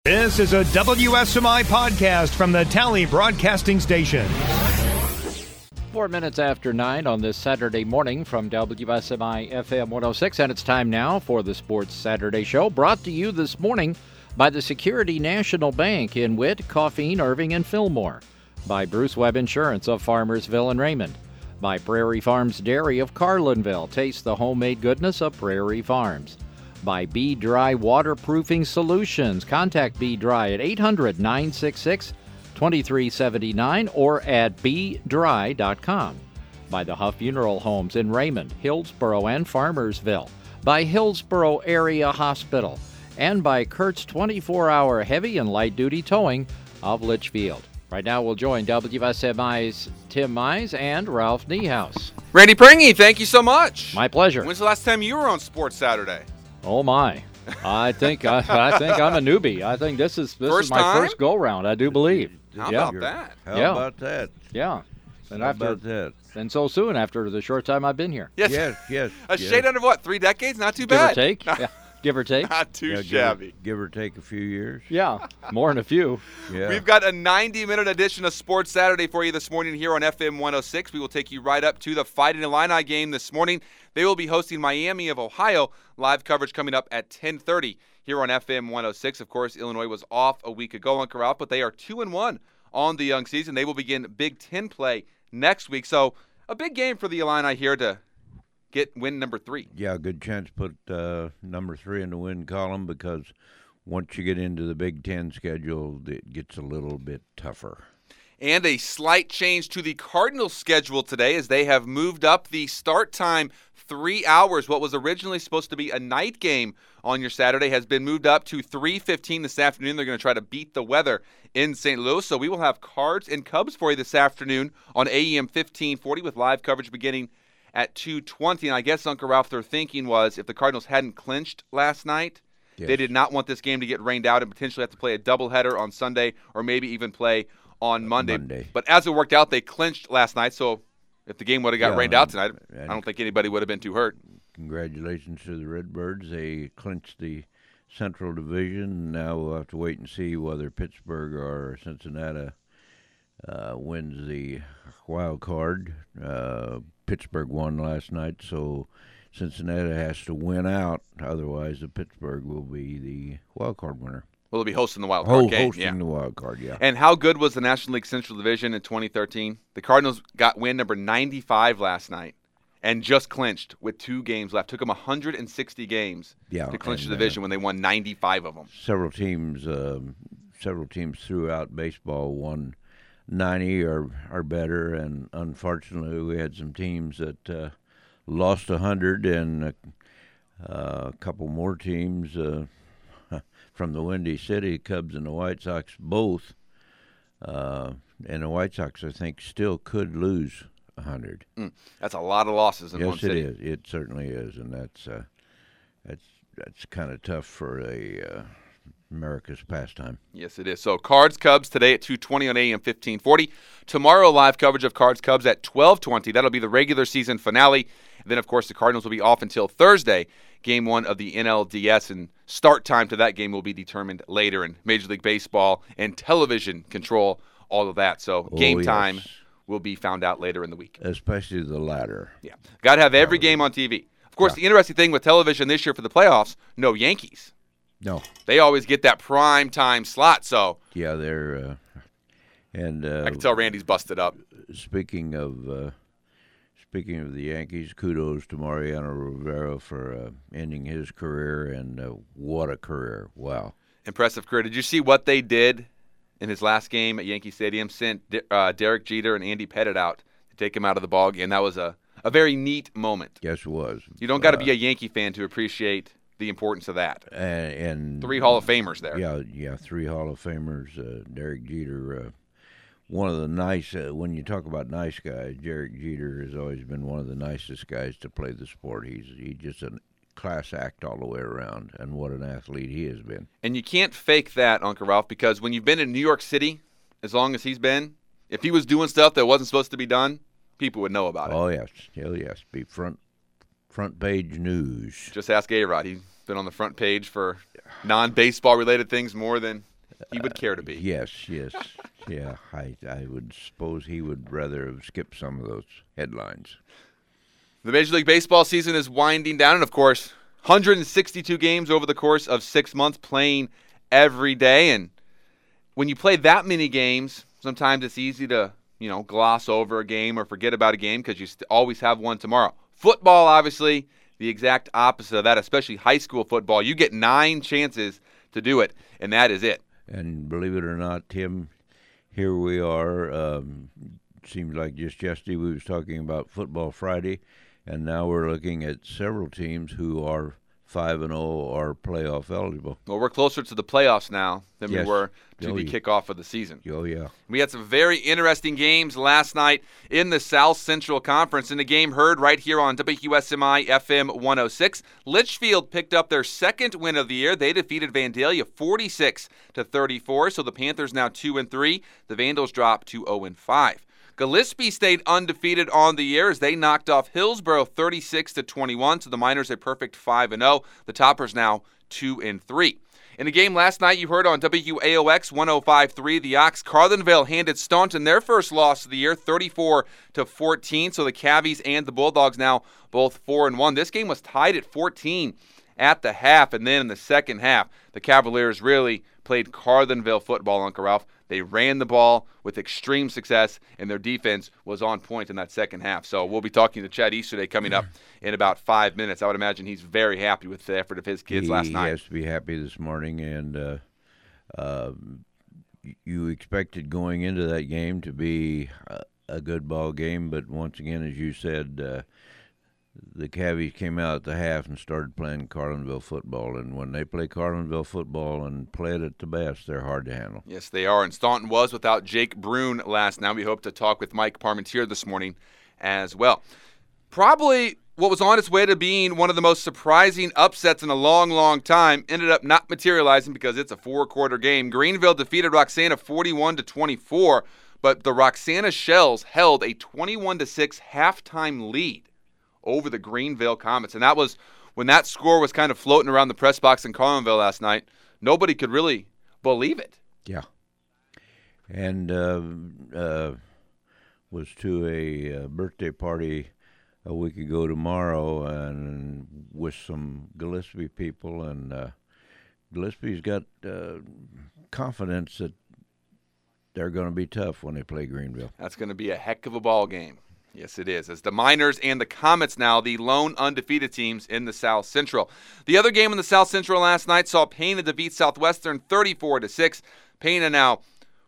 This is a WSMI podcast from the Tally Broadcasting Station. 4 minutes after 9 on this Saturday morning from WSMI FM 106, and it's time now for the Sports Saturday Show, brought to you this morning by the Security National Bank in Witt, Coffeen, Irving, and Fillmore, by Bruce Webb Insurance of Farmersville and Raymond, by Prairie Farms Dairy of Carlinville. Taste the homemade goodness of Prairie Farms. By Be Dry Waterproofing Solutions. Contact Be Dry at 800-966-2379 or at bedry.com. By the Huff Funeral Homes in Raymond, Hillsboro, and Farmersville. By Hillsboro Area Hospital. And by Kurt's 24-hour heavy and light-duty towing of Litchfield. Right now we'll join WSMI's Tim Mize and Ralph Niehaus. Randy Pringy, thank you so much. My pleasure. When's the last time you were on Sports Saturday? Oh my! I think I'm a newbie. I think this is my first go round. I do believe. How about that? How about that? Yeah. And How about that? And so soon after the short time I've been here. Yes. Yes. A shade under what? 3 decades? Not too Give bad. or take. Yeah. Give or take. Not too shabby. Give or take a few years. Yeah. More than a few. Yeah. We've got a 90-minute edition of Sports Saturday for you this morning here on FM 106. We will take you right up to the Fighting Illini game this morning. They will be hosting Miami of Ohio. Live coverage coming up at 10:30 here on FM 106. Of course, Illinois was off a week ago, Uncle Ralph, but they are 2-1 on the young season. They will begin Big Ten play next week. So a big game for the Illini here to get win number 3. Yeah, good chance to put number 3 in the win column because once you get into the Big Ten schedule, it gets a little bit tougher. And a slight change to the Cardinals' schedule today as they have moved up the start time 3 hours. What was originally supposed to be a night game on your Saturday has been moved up to 3:15 this afternoon. They're going to try to beat the weather in St. Louis. So we will have Cards and Cubs for you this afternoon on AM 1540 with live coverage beginning at 2:20. And I guess, Uncle Ralph, their thinking was if the Cardinals hadn't clinched last night, they did not want this game to get rained out and potentially have to play a doubleheader on Sunday or maybe even play on Monday. But as it worked out, they clinched last night. So if the game would have got rained out tonight, I don't think anybody would have been too hurt. Congratulations to the Redbirds. They clinched the Central Division. Now we'll have to wait and see whether Pittsburgh or Cincinnati wins the wild card. Pittsburgh won last night, so Cincinnati has to win out. Otherwise, the Pittsburgh will be the wild card winner. Will be hosting the wild card game. Hosting the wild card, yeah. And how good was the National League Central Division in 2013? The Cardinals got win number 95 last night and just clinched with 2 games left. Took them 160 games to clinch the division when they won 95 of them. Several teams throughout baseball won 90 or better, and unfortunately we had some teams that lost 100, and a couple more teams from the Windy City, Cubs and the White Sox both, and the White Sox, I think, still could lose 100. That's a lot of losses in one city. Yes, it is. It certainly is, and that's kind of tough for America's pastime. Yes, it is. So Cards Cubs today at 2:20 on AM 1540. Tomorrow, live coverage of Cards Cubs at 12:20. That'll be the regular season finale. And then, of course, the Cardinals will be off until Thursday, Game 1 of the NLDS, and start time to that game will be determined later. And Major League Baseball and television control all of that. So game time will be found out later in the week. Especially the latter. Yeah. Got to have every game on TV. Of course, the interesting thing with television this year for the playoffs, no Yankees. No. They always get that prime time slot, so. Yeah, they're and I can tell Randy's busted up. Speaking of the Yankees, kudos to Mariano Rivera for ending his career, and what a career. Wow. Impressive career. Did you see what they did in his last game at Yankee Stadium? Sent Derek Jeter and Andy Pettitte out to take him out of the ballgame. That was a very neat moment. Yes, it was. You don't got to be a Yankee fan to appreciate the importance of that. And 3 Hall of Famers there. Yeah, 3 Hall of Famers. Derek Jeter, one of the nice, when you talk about nice guys, Derek Jeter has always been one of the nicest guys to play the sport. He's just a class act all the way around, and what an athlete he has been. And you can't fake that, Uncle Ralph, because when you've been in New York City, as long as he's been, if he was doing stuff that wasn't supposed to be done, people would know about it. Oh, yes. Hell yes. Be front page news. Just ask A-Rod. He's been on the front page for non-baseball related things more than he would care to be. Yes. Yeah, I would suppose he would rather have skipped some of those headlines. The Major League Baseball season is winding down, and of course, 162 games over the course of 6 months, playing every day. And when you play that many games, sometimes it's easy to, gloss over a game or forget about a game because you always have one tomorrow. Football, obviously, the exact opposite of that, especially high school football. You get 9 chances to do it, and that is it. And believe it or not, Tim, here we are. Seems like just yesterday we was talking about Football Friday, and now we're looking at several teams who are 5-0 or playoff eligible. Well, we're closer to the playoffs now than Yes. we were to the kickoff of the season. Oh, yeah. We had some very interesting games last night in the South Central Conference. In a game heard right here on WQSMI FM 106, Litchfield picked up their second win of the year. They defeated Vandalia 46-34, so the Panthers now 2-3. The Vandals drop to 0-5. Gillespie stayed undefeated on the year as they knocked off Hillsboro 36-21, so the Miners a perfect 5-0. The Toppers now 2-3. In a game last night, you heard on WAOX 105.3, the Ox Carlinville handed Staunton their first loss of the year, 34-14. So the Cavies and the Bulldogs now both 4-1. This game was tied at 14 at the half, and then in the second half, the Cavaliers really played Carlinville football, Uncle Ralph. They ran the ball with extreme success, and their defense was on point in that second half. So we'll be talking to Chad Easterday coming up in about 5 minutes. I would imagine he's very happy with the effort of his kids last night. He has to be happy this morning, and you expected going into that game to be a good ball game, but once again, as you said, the Cavies came out at the half and started playing Carlinville football. And when they play Carlinville football and play it at the best, they're hard to handle. Yes, they are. And Staunton was without Jake Brune last night. We hope to talk with Mike Parmentier this morning as well. Probably what was on its way to being one of the most surprising upsets in a long, long time ended up not materializing because it's a 4-quarter game. Greenville defeated Roxana 41-24, but the Roxana Shells held a 21-6 halftime lead over the Greenville Comets. And that was when that score was kind of floating around the press box in Carlinville last night. Nobody could really believe it. Yeah. And was to a birthday party a week ago tomorrow and with some Gillespie people. And Gillespie's got confidence that they're going to be tough when they play Greenville. That's going to be a heck of a ball game. Yes, it is. As the Miners and the Comets now the lone undefeaed teams in the South Central. The other game in the South Central last night saw Pana defeat Southwestern 34-6. Pana now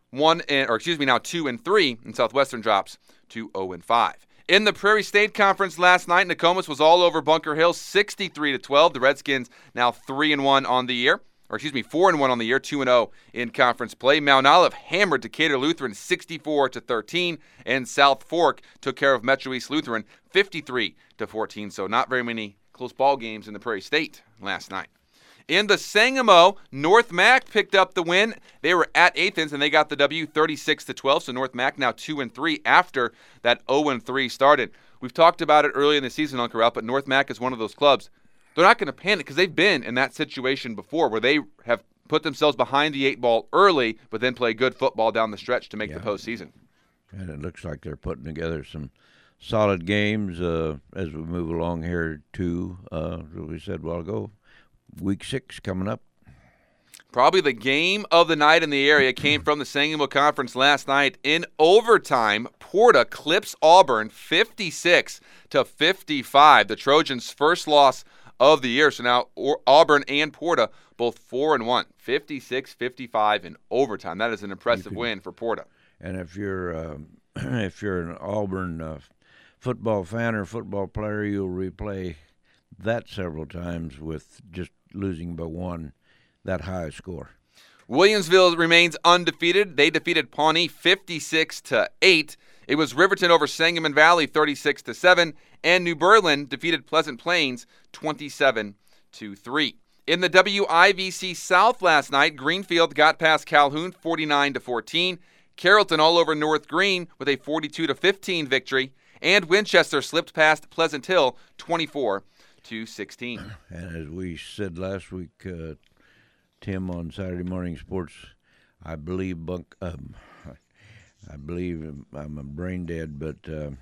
2-3, and Southwestern drops to 0-5. In the Prairie State Conference last night, Nokomis was all over Bunker Hill 63-12. The Redskins now 4-1 on the year, 2-0 in conference play. Mount Olive hammered Decatur Lutheran 64-13, and South Fork took care of Metro East Lutheran 53-14. So not very many close ball games in the Prairie State last night. In the Sangamo, North Mac picked up the win. They were at Athens, and they got the W 36-12. So North Mac now 2-3 after that 0-3 started. We've talked about it early in the season, Uncle Ralph, but North Mac is one of those clubs. They're not going to panic because they've been in that situation before where they have put themselves behind the 8 ball early, but then play good football down the stretch to make the postseason. And it looks like they're putting together some solid games as we move along here, too. As we said a while ago, Week 6 coming up. Probably the game of the night in the area came from the Sangamo Conference last night. In overtime, Porta clips Auburn 56-55. The Trojans' first loss of the year. So now Auburn and Porta both 4-1, 56-55 in overtime. That is an impressive win for Porta. And if you're an Auburn football fan or football player, you'll replay that several times with just losing by 1, that high score. Williamsville remains undefeated. They defeated Pawnee 56-8. It was Riverton over Sangamon Valley 36-7, and New Berlin defeated Pleasant Plains 27-3. In the WIVC South last night, Greenfield got past Calhoun 49-14. Carrollton all over North Green with a 42-15 victory, and Winchester slipped past Pleasant Hill 24-16. And as we said last week, Tim, on Saturday Morning Sports, I believe I'm a brain dead, but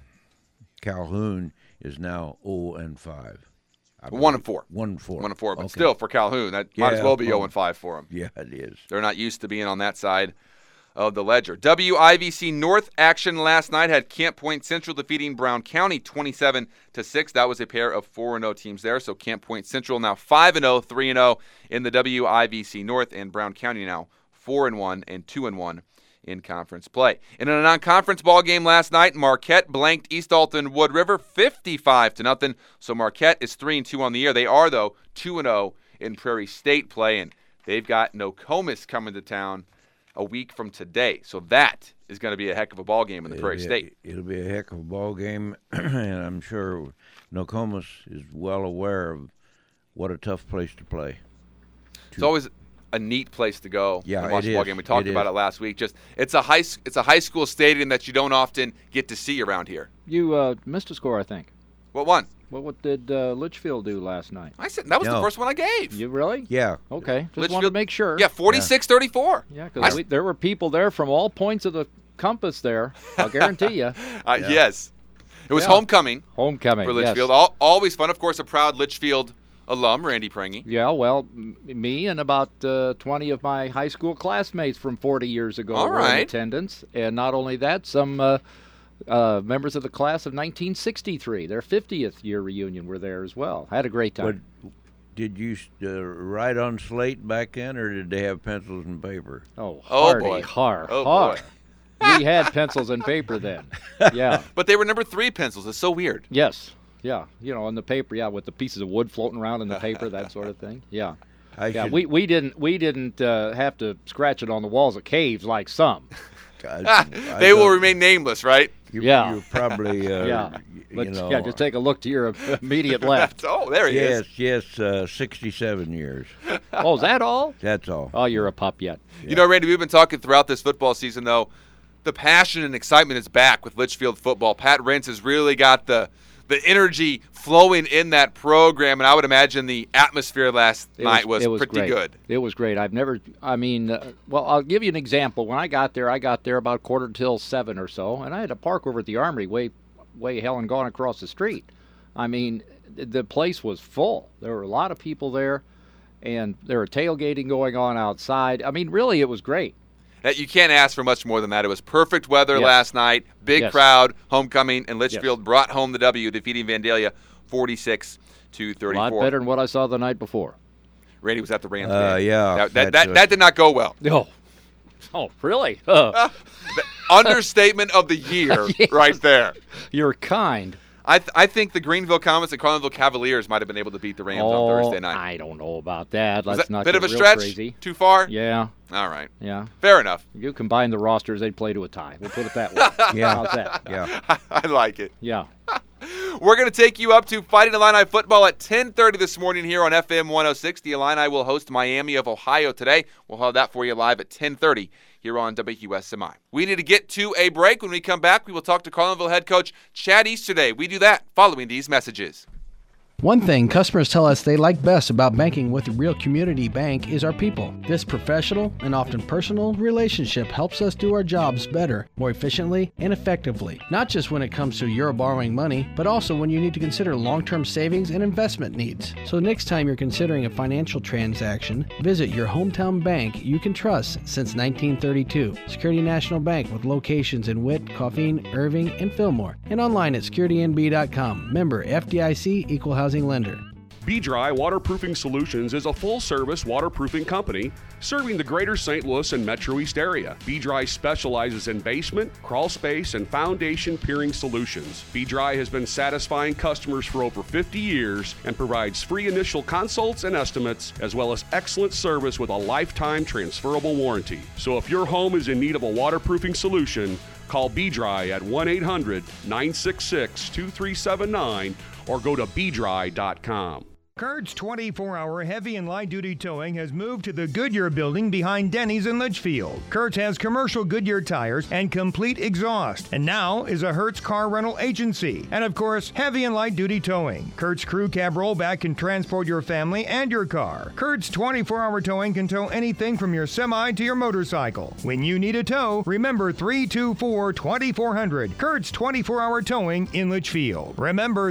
Calhoun is now 0-5. 1-4. 1-4. 1-4, but Okay. still for Calhoun, that might as well be 0-5 for them. Yeah, it is. They're not used to being on that side of the ledger. WIVC North action last night had Camp Point Central defeating Brown County 27-6. That was a pair of 4-0 teams there. So Camp Point Central now 5-0, 3-0 in the WIVC North, and Brown County now 4-1 and 2-1 in conference play. In a non-conference ball game last night, Marquette blanked East Alton Wood River 55-0. So Marquette is 3-2 on the year. They are, though, 2-0 in Prairie State play, and they've got Nokomis coming to town a week from today. So that is going to be a heck of a ball game in the Prairie State. It'll be a heck of a ball game, and I'm sure Nokomis is well aware of what a tough place to play. It's always a neat place to go and watch it a ball is. game. We talked It about is. it last week. Just it's a high school stadium that you don't often get to see around here. You missed a score, I think. What one? What did Litchfield do last night? I said that was the No. first one I gave. You really? Yeah. Okay. Just wanted to Litchfield- make sure. Yeah, 46-34. Yeah, because there were people there from all points of the compass there. I'll guarantee you. Yes. It was Yeah. homecoming Homecoming. for yes. Litchfield. Always fun. Of course, a proud Litchfield alum, Randy Prangy. Yeah, well, me and about 20 of my high school classmates from 40 years ago All were in right. attendance. And not only that, some members of the class of 1963, their 50th year reunion, were there as well. Had a great time. But did you write on slate back then, or did they have pencils and paper? Oh, Oh, hardy, boy. har, Oh, har. boy. We had pencils and paper then. Yeah. But they were number 3 pencils. It's so weird. Yes. Yeah. You know, on the paper, yeah, with the pieces of wood floating around in the paper, that sort of thing. Yeah. Yeah, we didn't have to scratch it on the walls of caves like some. They will remain nameless, right? Yeah. You're probably, Yeah. But you know. yeah, just take a look to your immediate left. Oh, there he is. Yes, 67 years. Oh, is that all? That's all. Oh, you're a pup yet. You know, Randy, we've been talking throughout this football season, though. The passion and excitement is back with Litchfield football. Pat Rentz has really got the energy flowing in that program, and I would imagine the atmosphere last night was pretty great. good. It was great. Well, I'll give you an example. When I got there about 7:15 or so, and I had to park over at the Armory way hell and gone across the street. I mean, the place was full. There were a lot of people there, and there were tailgating going on outside. I mean, really, it was great. You can't ask for much more than that. It was perfect weather Yes. last night, big Yes. crowd, homecoming, and Litchfield Yes. brought home the W, defeating Vandalia 46-34. A lot better than what I saw the night before. Randy was at the Rams game. Yeah. That did not go well. Oh, really? The understatement of the year Yes. right there. You're kind. I think the Greenville Comets and Carlinville Cavaliers might have been able to beat the Rams on Thursday night. I don't know about that. Was Let's that not a bit get of a real stretch? crazy. Too far? Yeah, All right. yeah. Fair enough. You combine the rosters, they'd play to a tie. We'll put it that way. Yeah. How's that? Yeah. I like it. Yeah. We're going to take you up to Fighting Illini football at 10:30 this morning here on FM 106. The Illini will host Miami of Ohio today. We'll have that for you live at 10:30 here on WQSMI. We need to get to a break. When we come back, we will talk to Carlinville head coach Chad Easterday. We do that following these messages. One thing customers tell us they like best about banking with a real community bank is our people. This professional and often personal relationship helps us do our jobs better, more efficiently, and effectively. Not just when it comes to your borrowing money, but also when you need to consider long-term savings and investment needs. So next time you're considering a financial transaction, visit your hometown bank you can trust since 1932. Security National Bank with locations in Witt, Coffeen, Irving, and Fillmore. And online at securitynb.com. Member FDIC Equal Housing Lender. B-Dry Waterproofing Solutions is a full-service waterproofing company serving the greater St. Louis and Metro East area. B-Dry specializes in basement, crawl space, and foundation piering solutions. B-Dry has been satisfying customers for over 50 years and provides free initial consults and estimates, as well as excellent service with a lifetime transferable warranty. So if your home is in need of a waterproofing solution, call B-Dry at 1-800-966-2379 or go to bdry.com. Kurt's 24-hour heavy and light-duty towing has moved to the Goodyear building behind Denny's in Litchfield. Kurt's has commercial Goodyear tires and complete exhaust, and now is a Hertz car rental agency. And of course, heavy and light-duty towing. Kurt's crew cab rollback can transport your family and your car. Kurt's 24-hour towing can tow anything from your semi to your motorcycle. When you need a tow, remember 324-2400. Kurt's 24-hour towing in Litchfield. Remember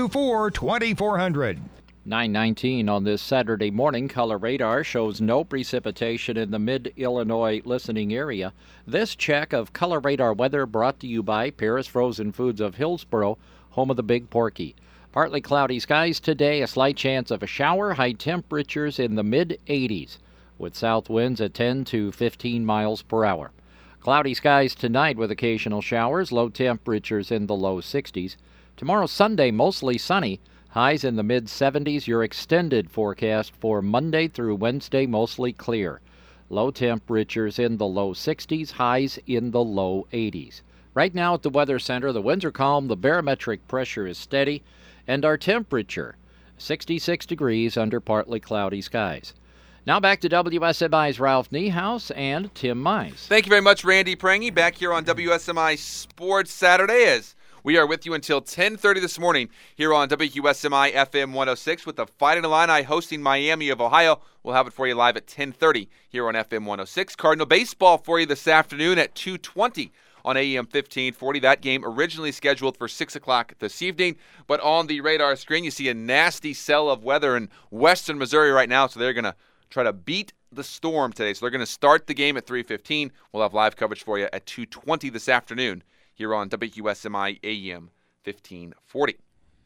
324-2400. 9:19 on this Saturday morning. Color radar shows no precipitation in the mid-Illinois listening area. This check of color radar weather brought to you by Paris Frozen Foods of Hillsboro, home of the Big Porky. Partly cloudy skies today, a slight chance of a shower, high temperatures in the mid-80s, with south winds at 10 to 15 miles per hour. Cloudy skies tonight with occasional showers, low temperatures in the low 60s. Tomorrow, Sunday, mostly sunny. Highs in the mid-70s. Your extended forecast for Monday through Wednesday, mostly clear. Low temperatures in the low 60s, highs in the low 80s. Right now at the Weather Center, the winds are calm, the barometric pressure is steady, and our temperature, 66 degrees under partly cloudy skies. Now back to WSMI's Ralph Niehaus and Tim Mize. Thank you very much, Randy Prangy, back here on WSMI Sports Saturday as we are with you until 10:30 this morning here on WQSMI FM 106 with the Fighting Illini hosting Miami of Ohio. We'll have it for you live at 10:30 here on FM 106. Cardinal baseball for you this afternoon at 2:20 on AM 1540. That game originally scheduled for 6 o'clock this evening, but on the radar screen you see a nasty cell of weather in western Missouri right now, so they're going to try to beat the storm today. So they're going to start the game at 3:15. We'll have live coverage for you at 2:20 this afternoon here on WQSMI AM 1540.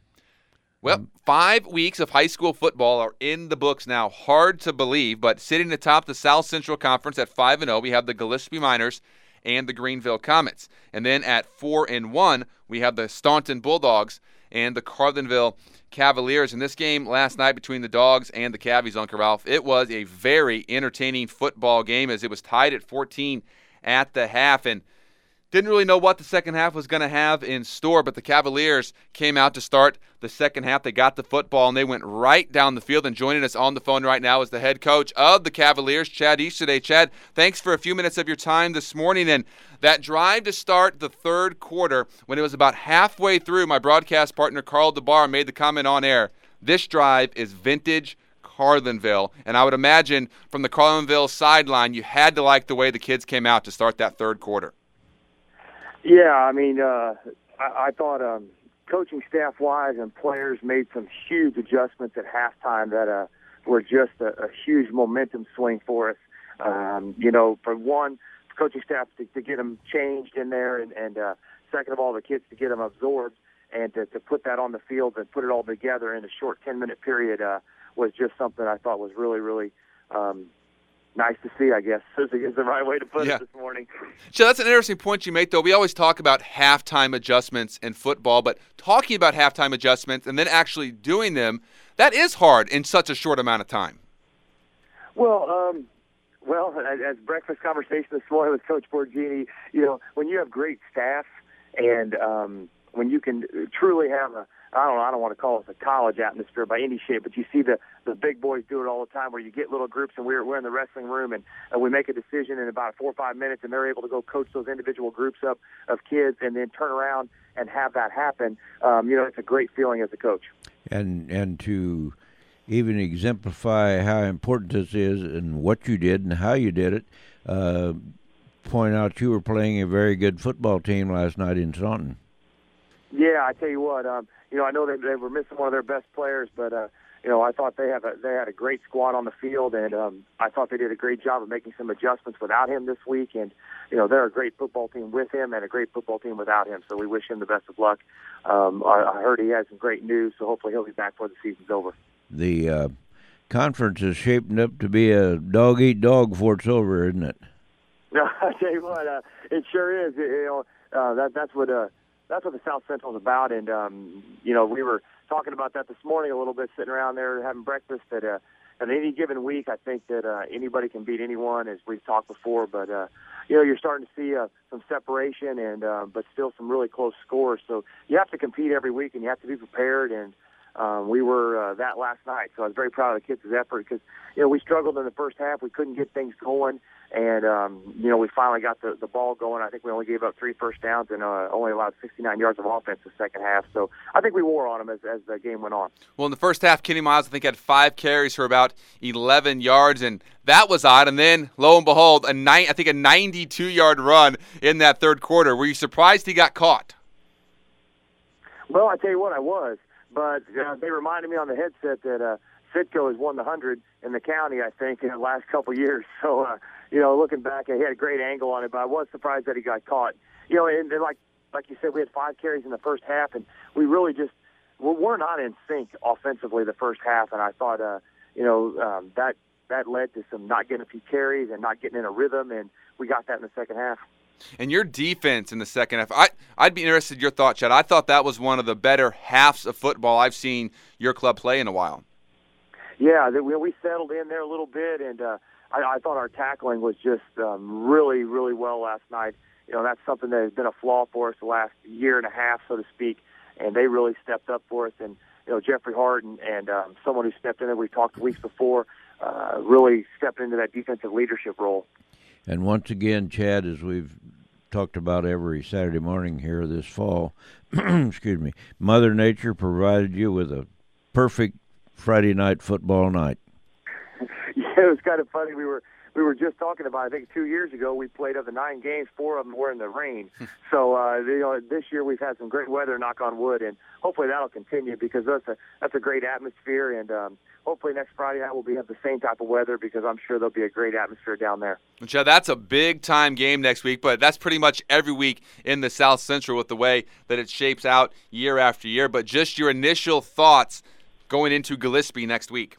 Well, 5 weeks of high school football are in the books now. Hard to believe, but sitting atop the South Central Conference at 5-0, we have the Gillespie Miners and the Greenville Comets. And then at 4-1, we have the Staunton Bulldogs and the Carlinville Cavaliers. In this game last night between the Dogs and the Cavies, Uncle Ralph, it was a very entertaining football game as it was tied at 14 at the half. And didn't really know what the second half was going to have in store, but the Cavaliers came out to start the second half. They got the football, and they went right down the field. And joining us on the phone right now is the head coach of the Cavaliers, Chad Easterday. Chad, thanks for a few minutes of your time this morning. And that drive to start the third quarter, when it was about halfway through, my broadcast partner, Carl DeBar, made the comment on air, this drive is vintage Carlinville. And I would imagine from the Carlinville sideline, you had to like the way the kids came out to start that third quarter. Yeah, I mean, I thought coaching staff-wise and players made some huge adjustments at halftime that were just a huge momentum swing for us. For one, coaching staff to get them changed in there, and second of all, the kids to get them absorbed and to put that on the field and put it all together in a short 10-minute period was just something I thought was really, really nice to see, I guess, is the right way to put it this morning. So that's an interesting point you make, though. We always talk about halftime adjustments in football, but talking about halftime adjustments and then actually doing them, that is hard in such a short amount of time. Well, as breakfast conversation this morning with Coach Borgini, when you have great staff and when you can truly have I don't want to call it a college atmosphere by any shape, but you see the big boys do it all the time where you get little groups and we're in the wrestling room and we make a decision in about 4 or 5 minutes and they're able to go coach those individual groups up of kids and then turn around and have that happen. It's a great feeling as a coach. And to even exemplify how important this is and what you did and how you did it, point out you were playing a very good football team last night in Staunton. Yeah, I tell you what, I know they were missing one of their best players, but I thought they had a great squad on the field, and I thought they did a great job of making some adjustments without him this week. And they're a great football team with him and a great football team without him. So we wish him the best of luck. I heard he has some great news, so hopefully he'll be back before the season's over. The conference is shaping up to be a dog-eat-dog before it's over, isn't it? No, I tell you what, it sure is. That's what the South Central is about, and we were talking about that this morning a little bit, sitting around there having breakfast. That at any given week, I think that anybody can beat anyone, as we've talked before. But you're starting to see some separation, and but still some really close scores. So you have to compete every week, and you have to be prepared. And we were that last night. So I was very proud of the kids' effort because, we struggled in the first half. We couldn't get things going. And, we finally got the ball going. I think we only gave up 3 first downs and only allowed 69 yards of offense the second half. So I think we wore on them as the game went on. Well, in the first half, Kenny Miles, I think, had 5 carries for about 11 yards, and that was odd. And then, lo and behold, a 92-yard run in that third quarter. Were you surprised he got caught? Well, I tell you what, I was. But they reminded me on the headset that Sitco has won the 100 in the county, I think, in the last couple of years. So, looking back, he had a great angle on it, but I was surprised that he got caught. And like you said, we had 5 carries in the first half, and we really just we're not in sync offensively the first half. And I thought, that led to some not getting a few carries and not getting in a rhythm, and we got that in the second half. And your defense in the second half, I'd be interested in your thought, Chad. I thought that was one of the better halves of football I've seen your club play in a while. Yeah, we settled in there a little bit, and I thought our tackling was just really, really well last night. That's something that has been a flaw for us the last year and a half, so to speak, and they really stepped up for us. And, Jeffrey Hart and someone who stepped in there, we talked weeks before, really stepped into that defensive leadership role. And once again, Chad, as we've talked about every Saturday morning here this fall, excuse me, Mother Nature provided you with a perfect Friday night football night. Yeah, it was kind of funny. We were just talking about, I think 2 years ago, we played of the 9 games, 4 of them were in the rain. So, this year we've had some great weather, knock on wood, and hopefully that'll continue because that's a great atmosphere. And hopefully next Friday night we'll have the same type of weather because I'm sure there'll be a great atmosphere down there. Chad, that's a big-time game next week, but that's pretty much every week in the South Central with the way that it shapes out year after year. But just your initial thoughts going into Gillespie next week.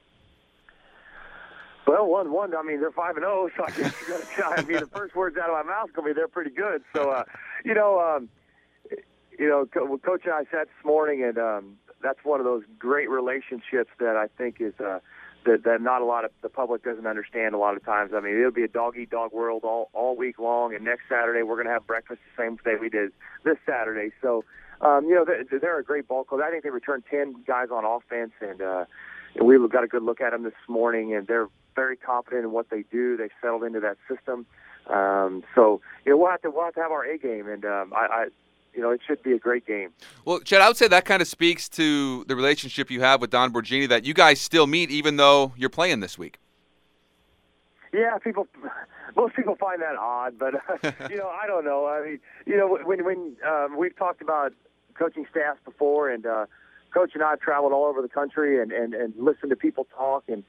Well, 1-1. I mean, they're 5-0, so I guess you're going to try. I mean, the first words out of my mouth are going to be they're pretty good. So, Coach and I sat this morning, and that's one of those great relationships that I think is that not a lot of the public doesn't understand a lot of times. I mean, it'll be a dog-eat-dog world all week long, and next Saturday we're going to have breakfast the same day we did this Saturday. So, they're a great ball club. I think they returned 10 guys on offense, and we got a good look at them this morning, and they're very confident in what they do. They've settled into that system. So we'll have to have our A game, and it should be a great game. Well, Chad, I would say that kind of speaks to the relationship you have with Don Borgini, that you guys still meet even though you're playing this week. Yeah, most people find that odd, but I don't know. I mean, when we've talked about coaching staffs before, and Coach and I have traveled all over the country and listened to people talk, and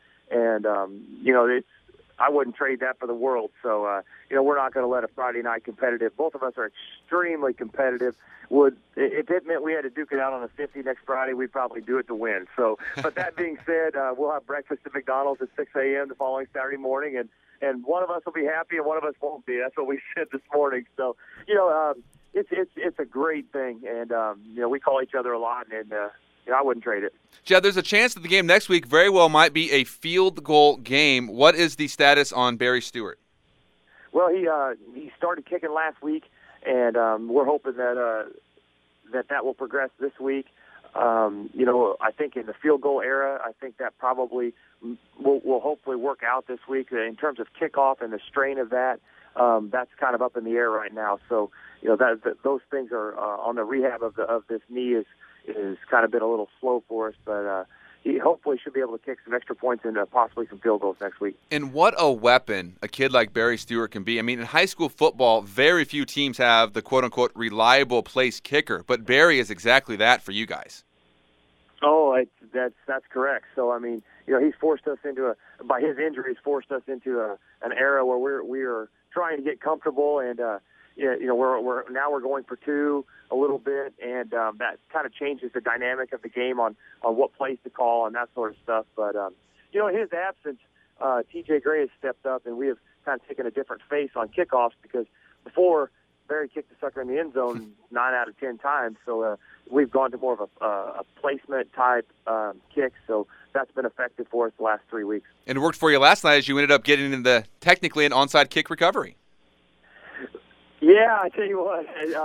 I wouldn't trade that for the world. So, we're not going to let a Friday night competitive. Both of us are extremely competitive. If it meant we had to duke it out on a 50 next Friday, we'd probably do it to win. So, but that being said, we'll have breakfast at McDonald's at 6 a.m. the following Saturday morning, and one of us will be happy and one of us won't be. That's what we said this morning. So, it's a great thing, and we call each other a lot, and I wouldn't trade it. Chad, there's a chance that the game next week very well might be a field goal game. What is the status on Barry Stewart? Well, he started kicking last week, and we're hoping that will progress this week. I think in the field goal era, I think that probably will hopefully work out this week. In terms of kickoff and the strain of that, that's kind of up in the air right now. So, those things are on the rehab of this knee is kind of been a little slow for us, but he hopefully should be able to kick some extra points and possibly some field goals next week. And what a weapon a kid like Barry Stewart can be. I mean, in high school football, very few teams have the quote-unquote reliable place kicker, but Barry is exactly that for you guys. Oh, that's correct. So, I mean, he's forced us by his injuries, forced us into an era where we are trying to get comfortable, and we're going for 2 a little bit, and that kind of changes the dynamic of the game on what plays to call and that sort of stuff. But in his absence, T.J. Gray has stepped up, and we have kind of taken a different face on kickoffs because before Barry kicked the sucker in the end zone 9 out of 10 times. So we've gone to more of a placement type kick. So that's been effective for us the last 3 weeks. And it worked for you last night as you ended up getting in technically an onside kick recovery. Yeah, I tell you what,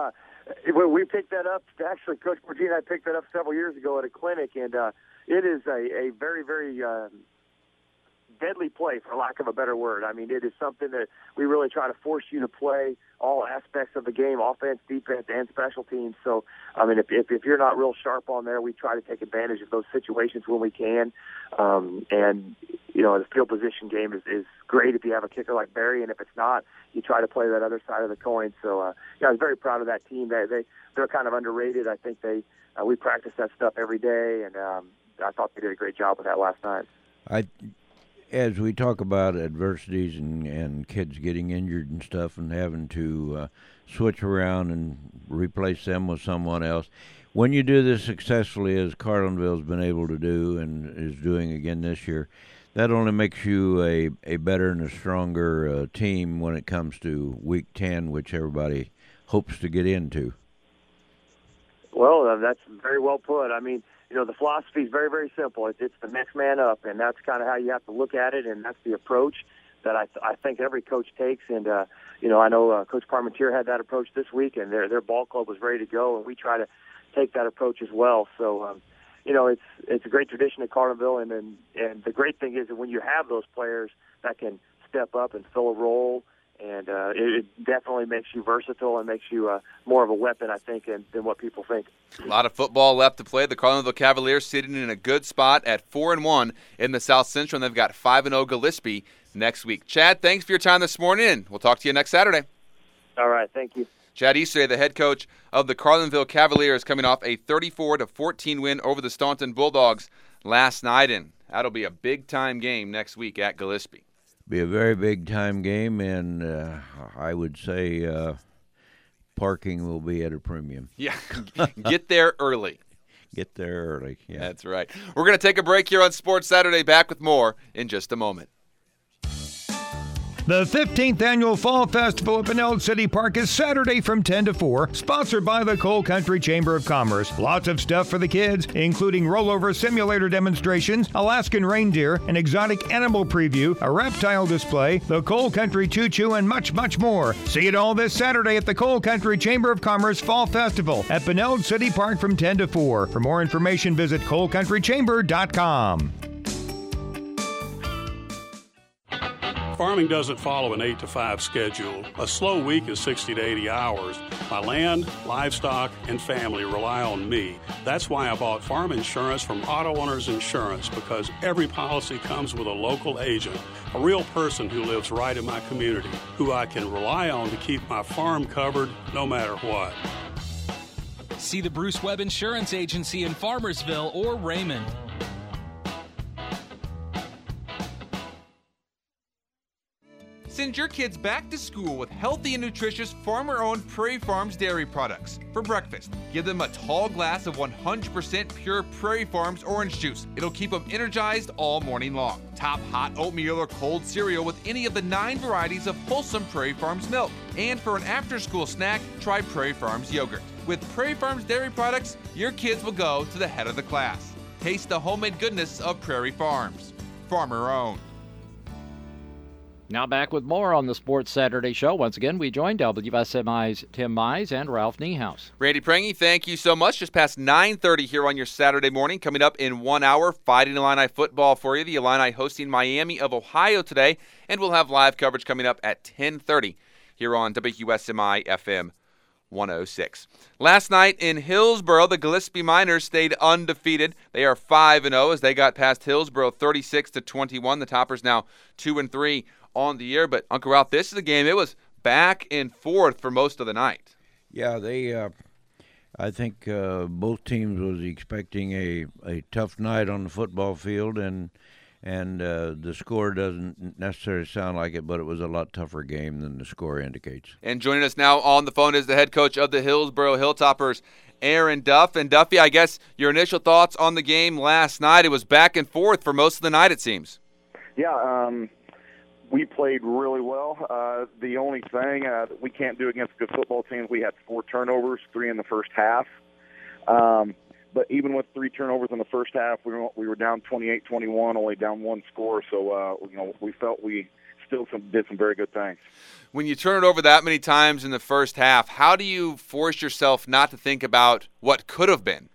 Well, we picked that up. Actually, Coach Borgini and I picked that up several years ago at a clinic, and it is a very, very deadly play, for lack of a better word. I mean, it is something that we really try to force you to play all aspects of the game, offense, defense, and special teams. So, I mean, if you're not real sharp on there, we try to take advantage of those situations when we can. And, you know, the field position game is great if you have a kicker like Barry, and if it's not, you try to play that other side of the coin. So, yeah, I was very proud of that team. They're kind of underrated. I think we practice that stuff every day, and I thought they did a great job with that last night. As we talk about adversities and kids getting injured and stuff and having to switch around and replace them with someone else, when you do this successfully, as Carlinville's been able to do and is doing again this year, that only makes you a better and a stronger team when it comes to Week 10, which everybody hopes to get into. Well, that's very well put. I mean, you know, the philosophy is very, very simple. It's the next man up, and that's kind of how you have to look at it, and that's the approach that I think every coach takes. And, you know, I know Coach Parmentier had that approach this week, and their ball club was ready to go, and we try to take that approach as well. So, you know, it's a great tradition at Carlinville, and the great thing is that when you have those players that can step up and fill a role, and it definitely makes you versatile and makes you more of a weapon, I think, than what people think. A lot of football left to play. The Carlinville Cavaliers sitting in a good spot at 4-1 in the South Central, and they've got 5-0 Gillespie next week. Chad, thanks for your time this morning. We'll talk to you next Saturday. All right, thank you. Chad Easterday, the head coach of the Carlinville Cavaliers, coming off a 34-14 win over the Staunton Bulldogs last night, and that'll be a big-time game next week at Gillespie. Be a very big-time game, and I would say parking will be at a premium. Yeah, get there early. Get there early, yeah. That's right. We're going to take a break here on Sports Saturday. Back with more in just a moment. The 15th Annual Fall Festival at Pinellas City Park is Saturday from 10 to 4, sponsored by the Coal Country Chamber of Commerce. Lots of stuff for the kids, including rollover simulator demonstrations, Alaskan reindeer, an exotic animal preview, a reptile display, the Coal Country Choo Choo, and much, much more. See it all this Saturday at the Coal Country Chamber of Commerce Fall Festival at Pinellas City Park from 10 to 4. For more information, visit coalcountrychamber.com. Farming doesn't follow an 8-to-5 schedule. A slow week is 60 to 80 hours. My land, livestock, and family rely on me. That's why I bought farm insurance from Auto Owners Insurance, because every policy comes with a local agent, a real person who lives right in my community, who I can rely on to keep my farm covered no matter what. See the Bruce Webb Insurance Agency in Farmersville or Raymond. Send your kids back to school with healthy and nutritious farmer-owned Prairie Farms dairy products. For breakfast, give them a tall glass of 100% pure Prairie Farms orange juice. It'll keep them energized all morning long. Top hot oatmeal or cold cereal with any of the 9 varieties of wholesome Prairie Farms milk. And for an after-school snack, try Prairie Farms yogurt. With Prairie Farms dairy products, your kids will go to the head of the class. Taste the homemade goodness of Prairie Farms. Farmer-owned. Now back with more on the Sports Saturday Show. Once again, we join WSMI's Tim Mize and Ralph Niehaus. Randy Prangy, thank you so much. Just past 9:30 here on your Saturday morning. Coming up in 1 hour, Fighting Illini football for you. The Illini hosting Miami of Ohio today, and we'll have live coverage coming up at 10:30 here on WQSMI FM 106. Last night in Hillsboro, the Gillespie Miners stayed undefeated. They are 5-0 as they got past Hillsboro 36-21. The Toppers now 2-3 on the year. But Uncle Ralph, this is a game. It was back and forth for most of the night. Yeah, I think both teams was expecting a tough night on the football field, and the score doesn't necessarily sound like it, but it was a lot tougher game than the score indicates. And joining us now on the phone is the head coach of the Hillsboro Hilltoppers, Aaron Duff. And Duffy, I guess your initial thoughts on the game last night. It was back and forth for most of the night, it seems. Yeah, we played really well. The only thing that we can't do against a good football team, we had 4 turnovers, 3 in the first half. But even with 3 turnovers in the first half, we were down 28-21, only down 1 score. So, we felt we still did some very good things. When you turn it over that many times in the first half, how do you force yourself not to think about what could have been?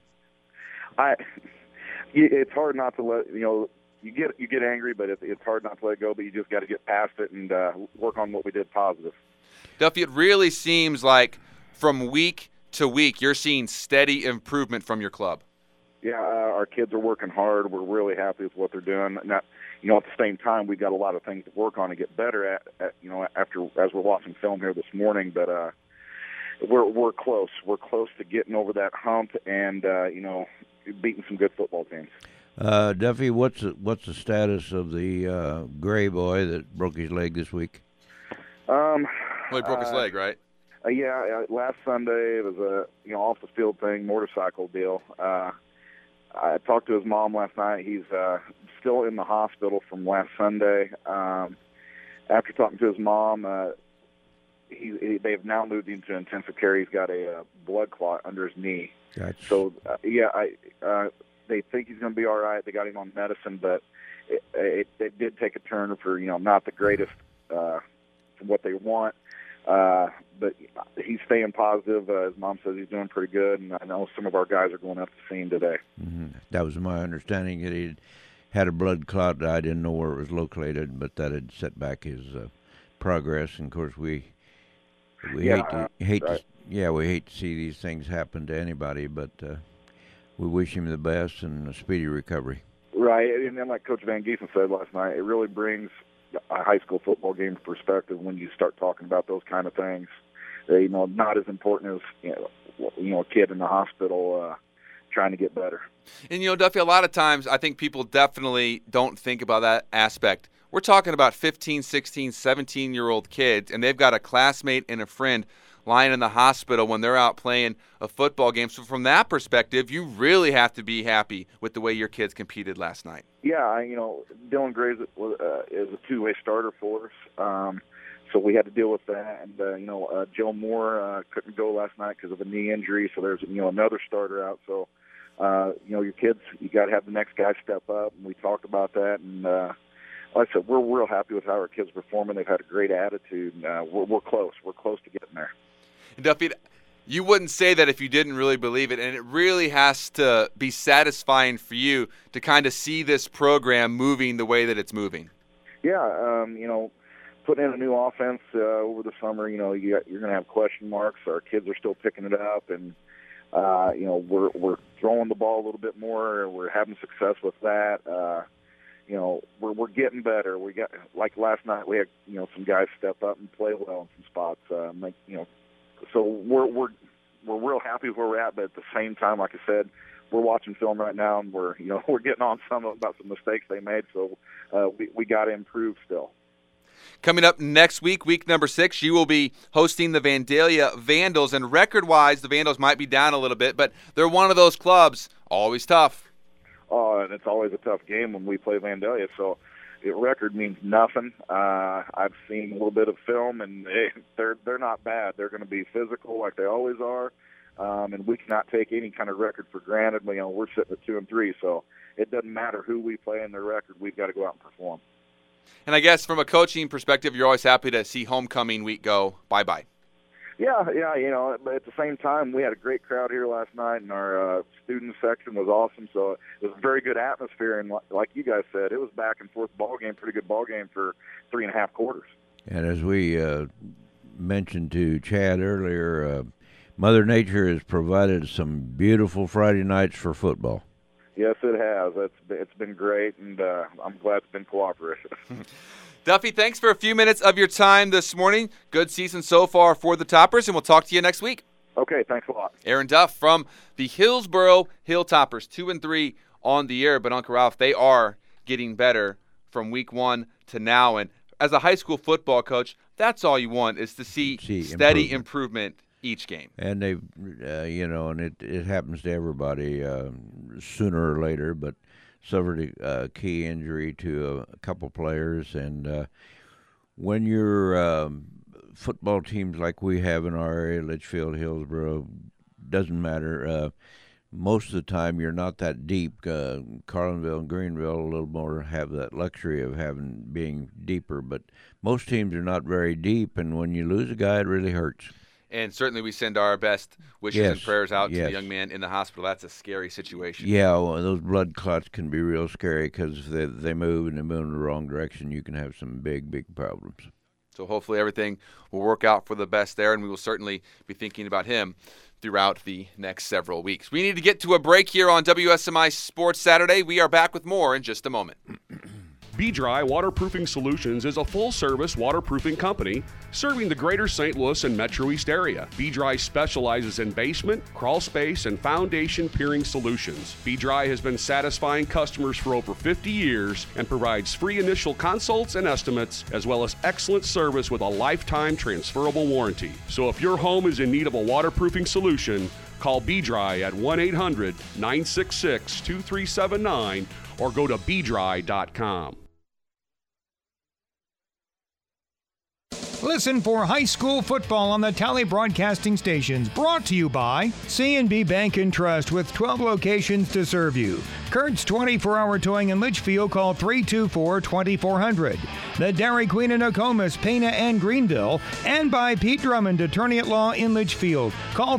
It's hard not to let you get angry, but it's hard not to let it go. But you just got to get past it and work on what we did positive. Duffy, it really seems like from week to week you're seeing steady improvement from your club. Yeah, our kids are working hard. We're really happy with what they're doing. Not, at the same time, we've got a lot of things to work on and get better at as we're watching film here this morning. But we're close. We're close to getting over that hump and beating some good football teams. Duffy, what's the status of the Gray boy that broke his leg this week? Well, he broke his leg, right? Last Sunday it was a off the field thing, motorcycle deal. I talked to his mom last night. He's still in the hospital from last Sunday. After talking to his mom, they've now moved him to intensive care. He's got a blood clot under his knee. Gotcha. So they think he's going to be all right. They got him on medicine, but it did take a turn for not the greatest from what they want. But he's staying positive. His mom says he's doing pretty good, and I know some of our guys are going up to see him today. Mm-hmm. That was my understanding, that he had a blood clot. I didn't know where it was located, but that had set back his progress. And, of course, we hate to see these things happen to anybody, but we wish him the best and a speedy recovery. Right, and then like Coach Van Giesen said last night, it really brings a high school football game perspective when you start talking about those kind of things. Not as important as a kid in the hospital trying to get better. And Duffy, a lot of times I think people definitely don't think about that aspect. We're talking about 15, 16, 17-year-old kids, and they've got a classmate and a friend lying in the hospital when they're out playing a football game. So from that perspective, you really have to be happy with the way your kids competed last night. Yeah, Dylan Gray is a two-way starter for us. So we had to deal with that. And, Joe Moore couldn't go last night because of a knee injury. So there's, another starter out. So, your kids, you got to have the next guy step up. And we talked about that. And like I said, we're real happy with how our kids are performing. They've had a great attitude. We're close. We're close to getting there. Duffy, you wouldn't say that if you didn't really believe it, and it really has to be satisfying for you to kind of see this program moving the way that it's moving. Yeah, putting in a new offense over the summer, you're going to have question marks. Our kids are still picking it up, and we're throwing the ball a little bit more. We're having success with that. We're getting better. We got, like last night, we had some guys step up and play well in some spots. So we're real happy with where we're at, but at the same time, like I said, we're watching film right now, and we're getting on about some mistakes they made. So we got to improve still. Coming up next week, week number 6, you will be hosting the Vandalia Vandals, and record-wise, the Vandals might be down a little bit, but they're one of those clubs, always tough. Oh, and it's always a tough game when we play Vandalia. So record means nothing. I've seen a little bit of film, and they're not bad. They're going to be physical like they always are, and we cannot take any kind of record for granted. We're sitting at 2-3, so it doesn't matter who we play in their record. We've got to go out and perform. And I guess from a coaching perspective, you're always happy to see homecoming week go bye-bye. Yeah, but at the same time, we had a great crowd here last night, and our student section was awesome, so it was a very good atmosphere, and like you guys said, it was back and forth ball game, pretty good ball game for 3.5 quarters. And as we mentioned to Chad earlier, Mother Nature has provided some beautiful Friday nights for football. Yes, it has. It's been great, and I'm glad it's been cooperative. Duffy, thanks for a few minutes of your time this morning. Good season so far for the Toppers, and we'll talk to you next week. Okay, thanks a lot. Aaron Duff from the Hillsboro Hilltoppers, 2-3 on the year, but Uncle Ralph, they are getting better from week 1 to now. And as a high school football coach, that's all you want is to see steady improvement each game. And they've, and it happens to everybody sooner or later, but suffered a key injury to a couple players. And when you're football teams like we have in our area, Litchfield, Hillsboro, doesn't matter, most of the time you're not that deep. Carlinville and Greenville a little more have that luxury of being deeper, but most teams are not very deep, and when you lose a guy, it really hurts. And certainly we send our best wishes and prayers out to the young man in the hospital. That's a scary situation. Yeah, well, those blood clots can be real scary because if they move and they move in the wrong direction, you can have some big, big problems. So hopefully everything will work out for the best there, and we will certainly be thinking about him throughout the next several weeks. We need to get to a break here on WSMI Sports Saturday. We are back with more in just a moment. B-Dry Waterproofing Solutions is a full-service waterproofing company serving the greater St. Louis and Metro East area. B-Dry specializes in basement, crawl space, and foundation piering solutions. B-Dry has been satisfying customers for over 50 years and provides free initial consults and estimates, as well as excellent service with a lifetime transferable warranty. So if your home is in need of a waterproofing solution, call B-Dry at 1-800-966-2379 or go to bdry.com. Listen for high school football on the Tally Broadcasting Stations, brought to you by C&B Bank and Trust with 12 locations to serve you. Kurt's 24-hour towing in Litchfield, call 324-2400. The Dairy Queen in Nokomis, Pana, and Greenville. And by Pete Drummond, attorney at law in Litchfield. Call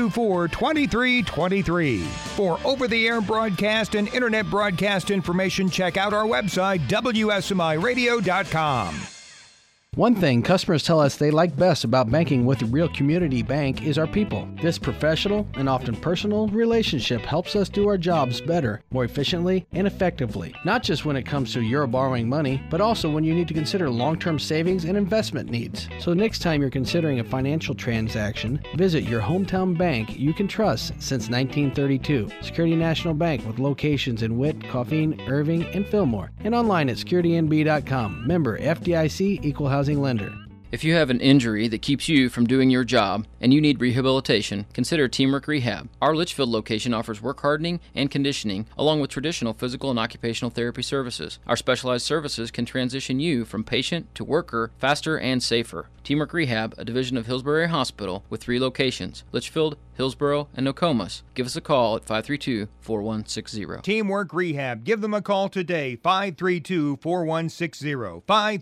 324-2323. For over-the-air broadcast and internet broadcast information, check out our website, WSMIRadio.com. One thing customers tell us they like best about banking with a real community bank is our people. This professional and often personal relationship helps us do our jobs better, more efficiently, and effectively. Not just when it comes to your borrowing money, but also when you need to consider long-term savings and investment needs. So next time you're considering a financial transaction, visit your hometown bank you can trust since 1932. Security National Bank with locations in Witt, Coffeen, Irving, and Fillmore. And online at securitynb.com. Member FDIC, Equal Housing Lender. If you have an injury that keeps you from doing your job and you need rehabilitation, consider Teamwork Rehab. Our Litchfield location offers work hardening and conditioning, along with traditional physical and occupational therapy services. Our specialized services can transition you from patient to worker faster and safer. Teamwork Rehab, a division of Hillsborough Hospital with 3 locations, Litchfield, Hillsborough, and Nokomis. Give us a call at 532-4160. Teamwork Rehab. Give them a call today, 532-4160,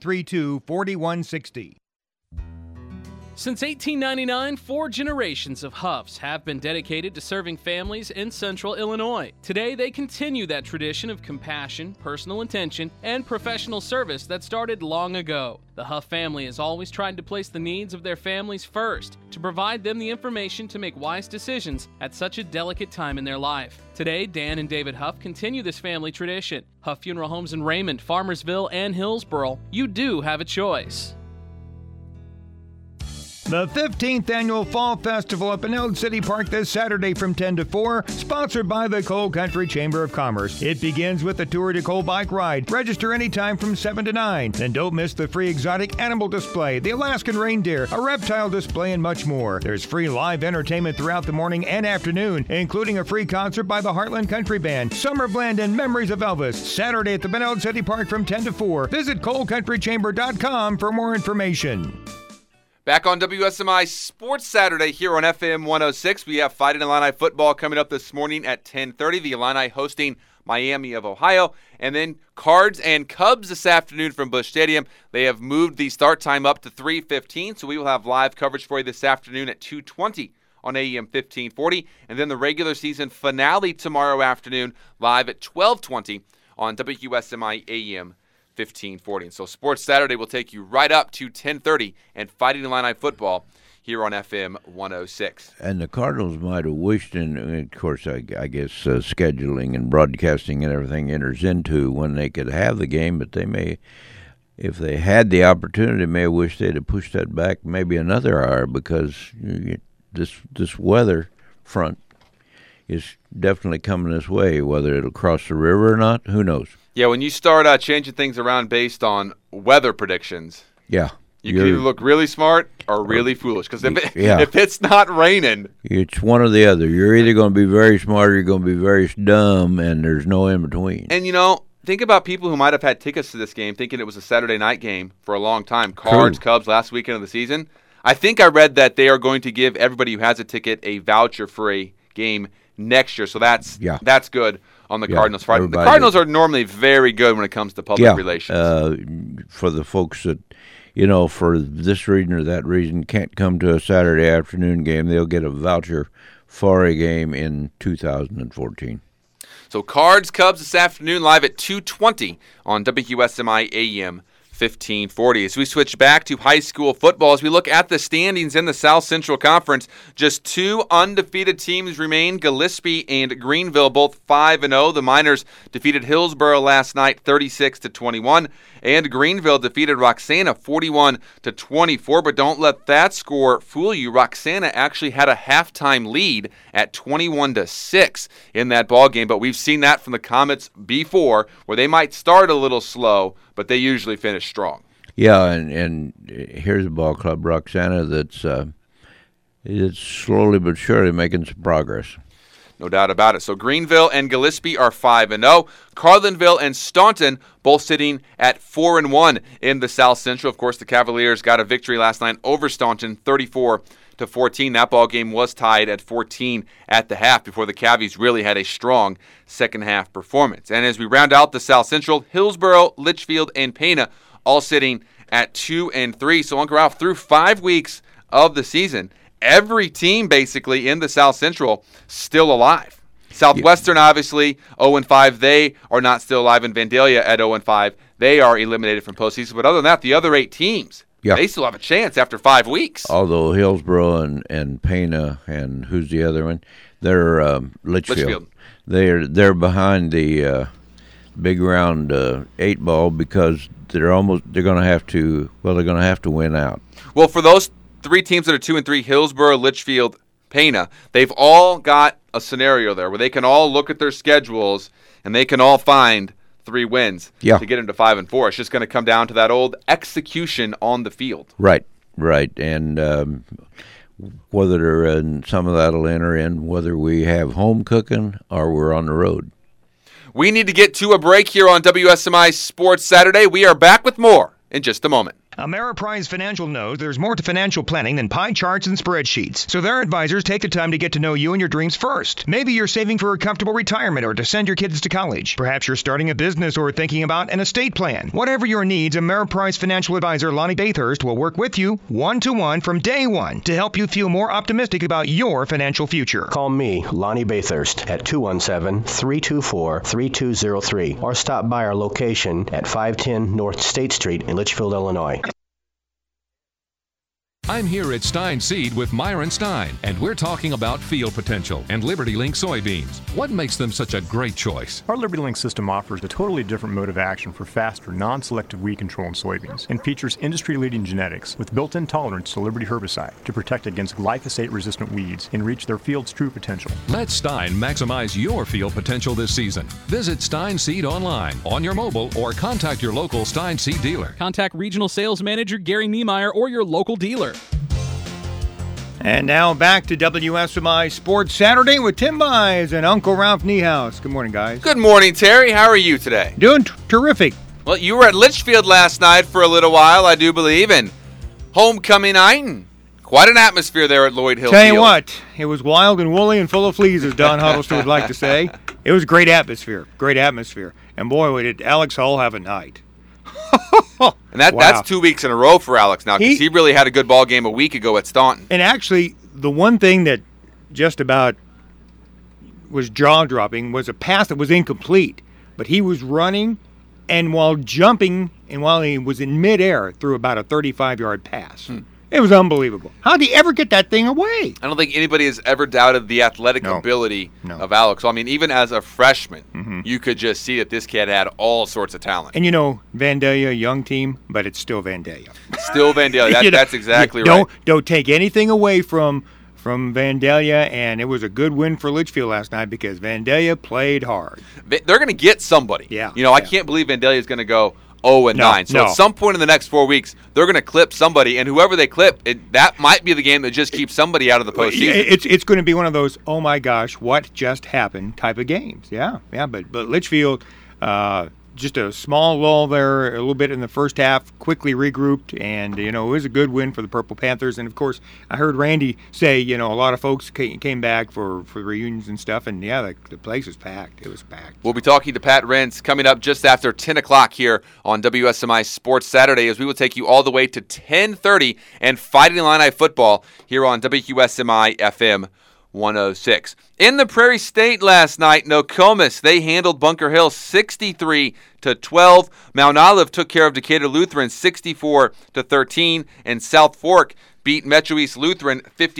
532-4160. Since 1899, 4 generations of Huffs have been dedicated to serving families in central Illinois. Today, they continue that tradition of compassion, personal attention, and professional service that started long ago. The Huff family has always tried to place the needs of their families first, to provide them the information to make wise decisions at such a delicate time in their life. Today, Dan and David Huff continue this family tradition. Huff Funeral Homes in Raymond, Farmersville, and Hillsborough. You do have a choice. The 15th Annual Fall Festival at Benilde City Park this Saturday from 10 to 4, sponsored by the Coal Country Chamber of Commerce. It begins with the Tour de Coal bike ride. Register anytime from 7 to 9. Then don't miss the free exotic animal display, the Alaskan reindeer, a reptile display, and much more. There's free live entertainment throughout the morning and afternoon, including a free concert by the Heartland Country Band, Summer Blend, and Memories of Elvis. Saturday at the Benilde City Park from 10 to 4. Visit coalcountrychamber.com for more information. Back on WSMI Sports Saturday here on FM 106. We have Fighting Illini football coming up this morning at 10:30. The Illini hosting Miami of Ohio. And then Cards and Cubs this afternoon from Busch Stadium. They have moved the start time up to 3:15, so we will have live coverage for you this afternoon at 2:20 on AM 1540. And then the regular season finale tomorrow afternoon live at 12:20 on WSMI AM 1540. And so Sports Saturday will take you right up to 10:30 and Fighting Illini football here on FM 106. And the Cardinals might have wished, and of course I guess scheduling and broadcasting and everything enters into when they could have the game, but they may, if they had the opportunity, may have wished they'd have pushed that back maybe another hour, because this weather front is definitely coming this way. Whether it'll cross the river or not, who knows? Yeah, when you start changing things around based on weather predictions, you can either look really smart or really foolish. Because if it's not raining, it's one or the other. You're either going to be very smart or you're going to be very dumb, and there's no in between. And think about people who might have had tickets to this game thinking it was a Saturday night game for a long time. Cards, Cubs, last weekend of the season. I think I read that they are going to give everybody who has a ticket a voucher for a game next year. So that's good on the Cardinals front. The everybody- Cardinals are normally very good when it comes to public relations. For the folks that, you know, for this reason or that reason can't come to a Saturday afternoon game, they'll get a voucher for a game in 2014. So Cards Cubs this afternoon live at 2:20 on WSMI AM 1540. As we switch back to high school football, as we look at the standings in the South Central Conference, just two undefeated teams remain, Gillespie and Greenville, both 5-0. The Miners defeated Hillsboro last night 36-21, and Greenville defeated Roxana 41-24. But don't let that score fool you. Roxana actually had a halftime lead at 21-6 in that ball game, but we've seen that from the Comets before, where they might start a little slow, but they usually finish strong. Yeah, and here's a ball club, Roxana, that's it's slowly but surely making some progress. No doubt about it. So Greenville and Gillespie are 5-0. Carlinville and Staunton both sitting at 4-1 in the South Central. Of course, the Cavaliers got a victory last night over Staunton, 34-14. That ball game was tied at 14 at the half before the Cavies really had a strong second half performance. And as we round out the South Central, Hillsboro, Litchfield, and Pana all sitting at 2-3. So Uncle Ralph, through 5 weeks of the season, every team basically in the South Central still alive. Southwestern, obviously, 0-5. They are not still alive. In Vandalia at 0-5. They are eliminated from postseason. But other than that, the other 8 teams, they still have a chance after 5 weeks. Although Hillsboro and Pana and who's the other one? They're Litchfield. They're behind the big round 8 ball because they're going to have to win out. Well, for those 3 teams that are 2-3, Hillsboro, Litchfield, Pana, they've all got a scenario there where they can all look at their schedules and they can all find 3 wins to get into 5-4. It's just going to come down to that old execution on the field. Right. And whether some of that'll enter in whether we have home cooking or we're on the road. We need to get to a break here on WSMI Sports Saturday. We are back with more in just a moment. Ameriprise Financial knows there's more to financial planning than pie charts and spreadsheets. So their advisors take the time to get to know you and your dreams first. Maybe you're saving for a comfortable retirement or to send your kids to college. Perhaps you're starting a business or thinking about an estate plan. Whatever your needs, Ameriprise Financial Advisor Lonnie Bathurst will work with you one-to-one from day one to help you feel more optimistic about your financial future. Call me, Lonnie Bathurst, at 217-324-3203 or stop by our location at 510 North State Street in Litchfield, Illinois. I'm here at Stein Seed with Myron Stein, and we're talking about field potential and Liberty Link soybeans. What makes them such a great choice? Our Liberty Link system offers a totally different mode of action for faster, non-selective weed control in soybeans and features industry-leading genetics with built-in tolerance to Liberty herbicide to protect against glyphosate-resistant weeds and reach their field's true potential. Let Stein maximize your field potential this season. Visit Stein Seed online, on your mobile, or contact your local Stein Seed dealer. Contact Regional Sales Manager Gary Niemeyer or your local dealer. And now back to WSMI Sports Saturday with Tim Mize and Uncle Ralph Niehaus. Good morning, guys. Good morning, Terry. How are you today? Doing terrific. Well, you were at Litchfield last night for a little while, I do believe, and homecoming night, and quite an atmosphere there at Lloyd Hill Tell Field. you what, it was wild and woolly and full of fleas, as Don Huddleston would like to say. It was a great atmosphere. And boy, did Alex Hull have a night. And that's 2 weeks in a row for Alex now, because he really had a good ball game a week ago at Staunton. And actually, the one thing that just about was jaw-dropping was a pass that was incomplete. But he was running, and while jumping, and while he was in midair, threw about a 35-yard pass. It was unbelievable. How did he ever get that thing away? I don't think anybody has ever doubted the athletic ability of Alex. So, I mean, even as a freshman, you could just see that this kid had all sorts of talent. And, Vandalia, young team, but it's still Vandalia. Still Vandalia. That's exactly right. Don't take anything away from Vandalia, and it was a good win for Litchfield last night because Vandalia played hard. They're going to get somebody. Yeah. I can't believe Vandalia is going to go 0-9. So at some point in the next 4 weeks, they're going to clip somebody, and whoever they clip, that might be the game that just keeps somebody out of the postseason. It's going to be one of those, oh my gosh, what just happened type of games. Yeah. But Litchfield, just a small lull there, a little bit in the first half, quickly regrouped, and, it was a good win for the Purple Panthers. And, of course, I heard Randy say, a lot of folks came back for reunions and stuff, and, yeah, the place was packed. It was packed. We'll be talking to Pat Rentz coming up just after 10 o'clock here on WSMI Sports Saturday, as we will take you all the way to 10:30 and Fighting Illini football here on WSMI FM 106. In the Prairie State last night, Nokomis, they handled Bunker Hill 63-12. Mount Olive took care of Decatur Lutheran 64-13, and South Fork beat Metro East Lutheran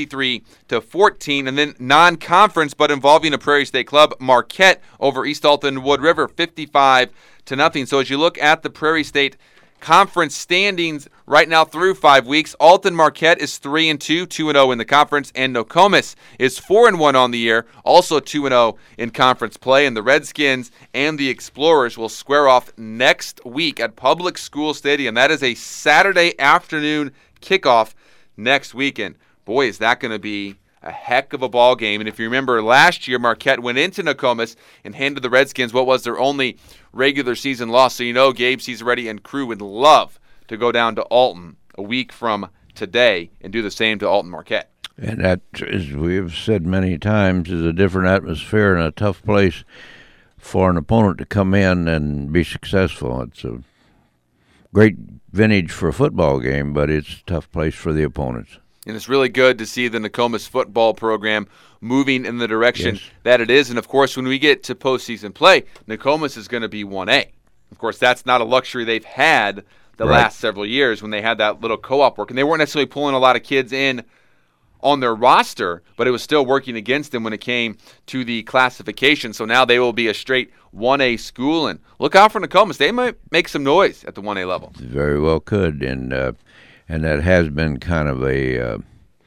53-14. And then non-conference, but involving a Prairie State club, Marquette over East Alton Wood River 55-0. So as you look at the Prairie State conference standings right now through 5 weeks, Alton Marquette is 3-2, 2-0 in the conference, and Nokomis is 4-1 on the year, also 2-0 in conference play. And the Redskins and the Explorers will square off next week at Public School Stadium. That is a Saturday afternoon kickoff next weekend. Boy, is that going to be a heck of a ball game. And if you remember last year, Marquette went into Nokomis and handed the Redskins what was their only regular season loss. So Gabe Cesarretti and crew would love to go down to Alton a week from today and do the same to Alton Marquette. And that, as we have said many times, is a different atmosphere and a tough place for an opponent to come in and be successful. It's a great vintage for a football game, but it's a tough place for the opponents. And it's really good to see the Nokomis football program moving in the direction that it is. And, of course, when we get to postseason play, Nokomis is going to be 1A. Of course, that's not a luxury they've had the last several years when they had that little co-op work. And they weren't necessarily pulling a lot of kids in on their roster, but it was still working against them when it came to the classification. So now they will be a straight 1A school. And look out for Nokomis. They might make some noise at the 1A level. Very well could. And that has been kind of a,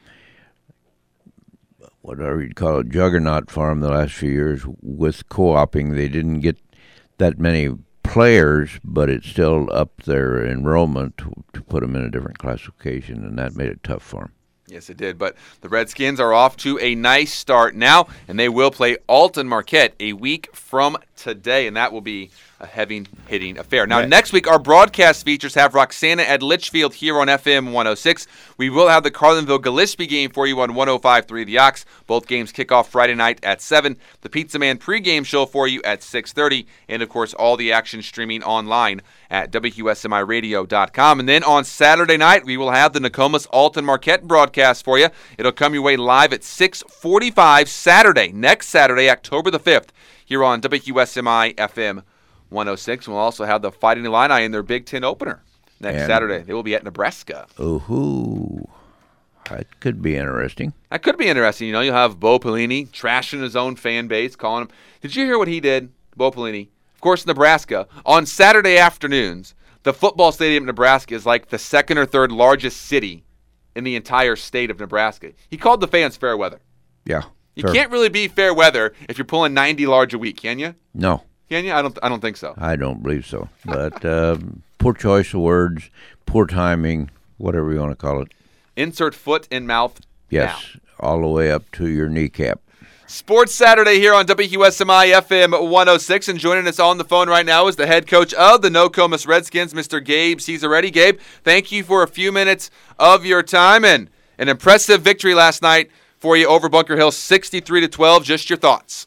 whatever you'd call it, juggernaut for them the last few years with co-oping. They didn't get that many players, but it still upped their enrollment to put them in a different classification, and that made it tough for them. Yes, it did. But the Redskins are off to a nice start now, and they will play Alton Marquette a week from today, and that will be a heavy-hitting affair. Now, next week, our broadcast features have Roxana at Litchfield here on FM 106. We will have the Carlinville-Gillespie game for you on 105.3 The Ox. Both games kick off Friday night at 7. The Pizza Man pregame show for you at 6:30. And, of course, all the action streaming online at WSMIRadio.com. And then on Saturday night, we will have the Nokomis Alton Marquette broadcast for you. It'll come your way live at 6:45 Saturday, next Saturday, October the 5th, here on WSMI FM 106. We'll also have the Fighting Illini in their Big Ten opener next Saturday. They will be at Nebraska. Ooh, that could be interesting. That could be interesting. You'll have Bo Pelini trashing his own fan base, calling him. Did you hear what he did, Bo Pelini? Of course, Nebraska. On Saturday afternoons, the football stadium in Nebraska is like the second or third largest city in the entire state of Nebraska. He called the fans fair weather. Yeah. You can't really be fair weather if you're pulling 90 large a week, can you? No. Can you? I don't think so. I don't believe so. But poor choice of words, poor timing, whatever you want to call it. Insert foot in mouth. Yes, now. All the way up to your kneecap. Sports Saturday here on WQSMI FM 106, and joining us on the phone right now is the head coach of the Nokomis Redskins, Mr. Gabe Cesarretti. Gabe, thank you for a few minutes of your time, and an impressive victory last night for you over Bunker Hill, 63-12. Just your thoughts.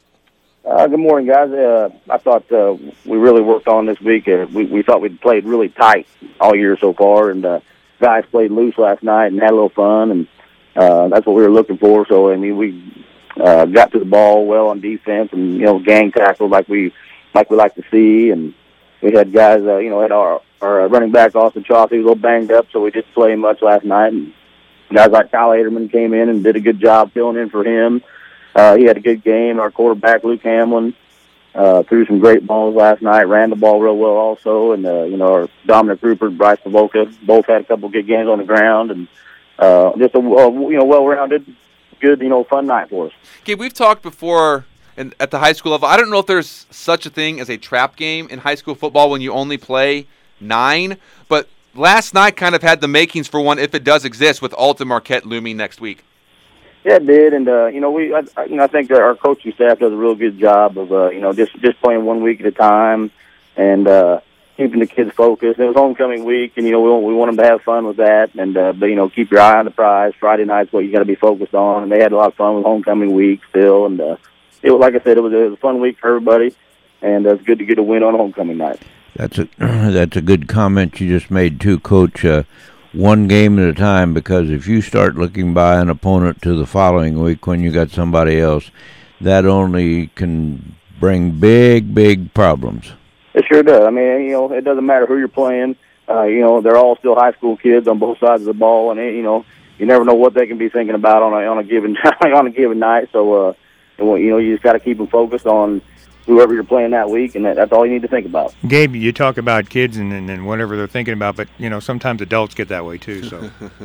Good morning, guys. I thought we really worked on this week. We thought we'd played really tight all year so far, and guys played loose last night and had a little fun, and that's what we were looking for. So, I mean, we got to the ball well on defense and, gang tackled like we like to see, and we had guys, had our running back, Austin Chauncey, was a little banged up, so we didn't play much last night, and guys like Kyle Aderman came in and did a good job filling in for him. He had a good game. Our quarterback, Luke Hamlin, threw some great balls last night, ran the ball real well also. And, our Dominic Rupert, Bryce Pavoka, both had a couple good games on the ground. And just a, well-rounded, good, fun night for us. Okay, we've talked before at the high school level. I don't know if there's such a thing as a trap game in high school football when you only play 9. But last night kind of had the makings for one if it does exist with Alton Marquette looming next week. Yeah, it did, and I think that our coaching staff does a real good job of just playing 1 week at a time. and keeping the kids focused. It was homecoming week, and, we want them to have fun with that, and, but, keep your eye on the prize. Friday night's what you got to be focused on, and they had a lot of fun with homecoming week still, and it was, like I said, it was a fun week for everybody, and it's good to get a win on homecoming night. That's a good comment you just made too, Coach. One game at a time, because if you start looking by an opponent to the following week when you got somebody else, that only can bring big problems. It sure does. I mean, it doesn't matter who you're playing. They're all still high school kids on both sides of the ball, and you never know what they can be thinking about on a given on a given night. So, you just got to keep them focused on whoever you're playing that week, and that's all you need to think about. Gabe, you talk about kids and whatever they're thinking about, but sometimes adults get that way too. So,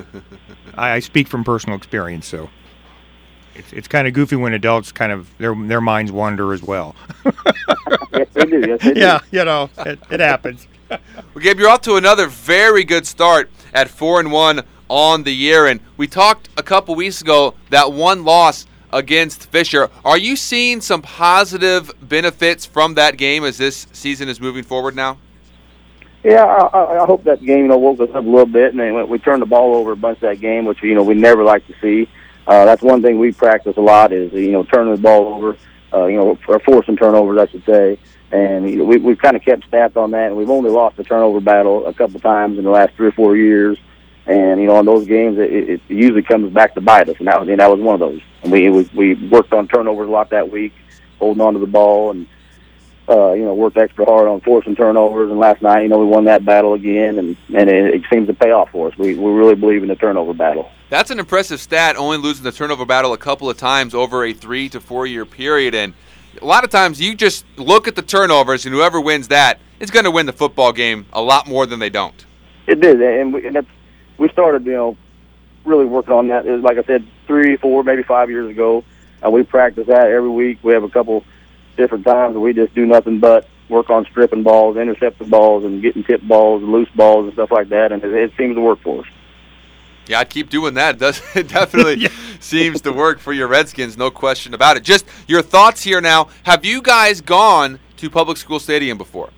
I speak from personal experience. So, it's kind of goofy when adults kind of their minds wander as well. Yes, they do. Yes, they do. Yeah, it happens. Well, Gabe, you're off to another very good start at 4-1 on the year, and we talked a couple weeks ago that one loss against Fisher. Are you seeing some positive benefits from that game as this season is moving forward now? Yeah, I hope that game woke us up a little bit, and then we turned the ball over a bunch that game, which we never like to see. That's one thing we practice a lot is turning the ball over, or forcing turnovers, I should say. And we've kind of kept stats on that, and we've only lost the turnover battle a couple times in the last 3 or 4 years. And in those games, it usually comes back to bite us, and that was one of those. And we worked on turnovers a lot that week, holding on to the ball, and worked extra hard on forcing turnovers. And last night, we won that battle again, and it seems to pay off for us. We really believe in the turnover battle. That's an impressive stat, only losing the turnover battle a couple of times over a 3 to 4 year period. And a lot of times you just look at the turnovers, and whoever wins that is going to win the football game a lot more than they don't. It did, and we started, really working on that. It was, like I said, 3, 4, maybe 5 years ago. We practice that every week. We have a couple different times where we just do nothing but work on stripping balls, intercepting balls, and getting tipped balls and loose balls and stuff like that, and it seems to work for us. Yeah, I'd keep doing that. It definitely seems to work for your Redskins, no question about it. Just your thoughts here now. Have you guys gone to Public School Stadium before?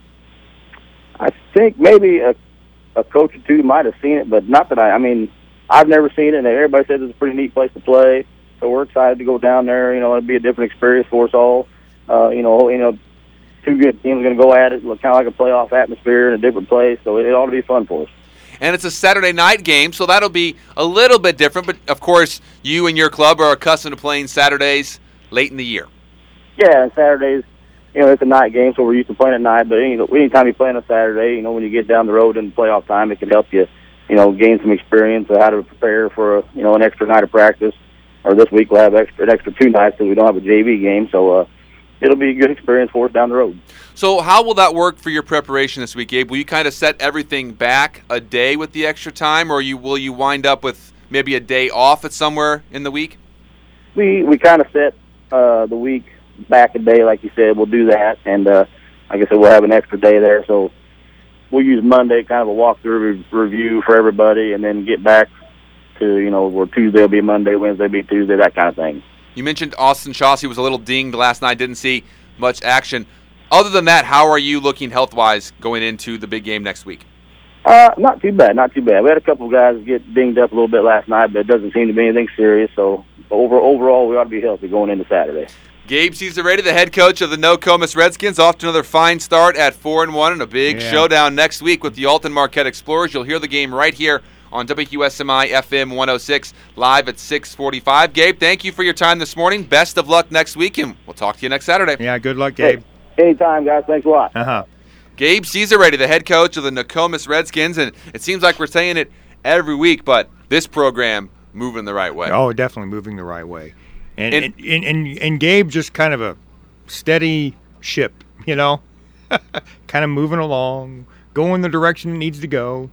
I think maybe a coach or two might have seen it, but not that I've never seen it, and everybody says it's a pretty neat place to play. So we're excited to go down there. It'll be a different experience for us all. Two good teams are going to go at it, kind of like a playoff atmosphere in a different place. So it ought to be fun for us. And it's a Saturday night game, so that'll be a little bit different. But, of course, you and your club are accustomed to playing Saturdays late in the year. Yeah, and Saturdays, it's a night game, so we're used to playing at night. But anytime you play on a Saturday, when you get down the road in playoff time, it can help you, gain some experience of how to prepare for, an extra night of practice. Or this week we'll have an extra 2 nights because we don't have a JV game. So it'll be a good experience for us down the road. So how will that work for your preparation this week, Gabe? Will you kind of set everything back a day with the extra time, or will you wind up with maybe a day off at somewhere in the week? We kind of set the week back a day, like you said. We'll do that, and like I said, we'll have an extra day there. So we'll use Monday, kind of a walkthrough review for everybody, and then get back to where Tuesday will be Monday, Wednesday will be Tuesday, that kind of thing. You mentioned Austin Chauncey was a little dinged last night. Didn't see much action. Other than that, how are you looking health-wise going into the big game next week? Not too bad. We had a couple of guys get dinged up a little bit last night, but it doesn't seem to be anything serious. So overall, we ought to be healthy going into Saturday. Gabe Cesaredi, the head coach of the Nokomis Redskins, off to another fine start at 4-1 and a big showdown next week with the Alton Marquette Explorers. You'll hear the game right here on WQSMI FM 106 live at 6:45. Gabe, thank you for your time this morning. Best of luck next week, and we'll talk to you next Saturday. Yeah, good luck, Gabe. Hey, anytime, guys. Thanks a lot. Gabe Cesaredi, the head coach of the Nokomis Redskins, and it seems like we're saying it every week, but this program moving the right way. Oh, definitely moving the right way. And Gabe just kind of a steady ship, kind of moving along, going the direction it needs to go.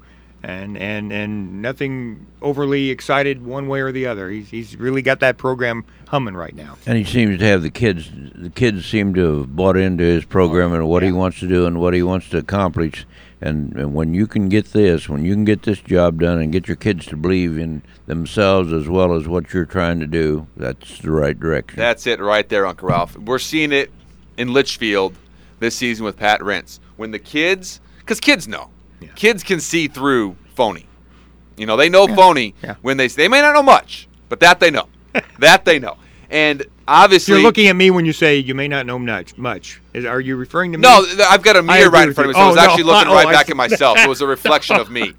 And nothing overly excited one way or the other. He's really got that program humming right now. And he seems to have the kids. The kids seem to have bought into his program and what he wants to do and what he wants to accomplish. And when you can get this job done and get your kids to believe in themselves as well as what you're trying to do, that's the right direction. That's it right there, Uncle Ralph. We're seeing it in Litchfield. this season with Pat Rentz. When the kids, because kids know, kids can see through phony. You know, they know phony when they may not know much, but that they know. That they know. And obviously, you're looking at me when you say you may not know much. Are you referring to me? No, I've got a mirror right in front of me, so I was actually looking right back at myself. It was a reflection of me.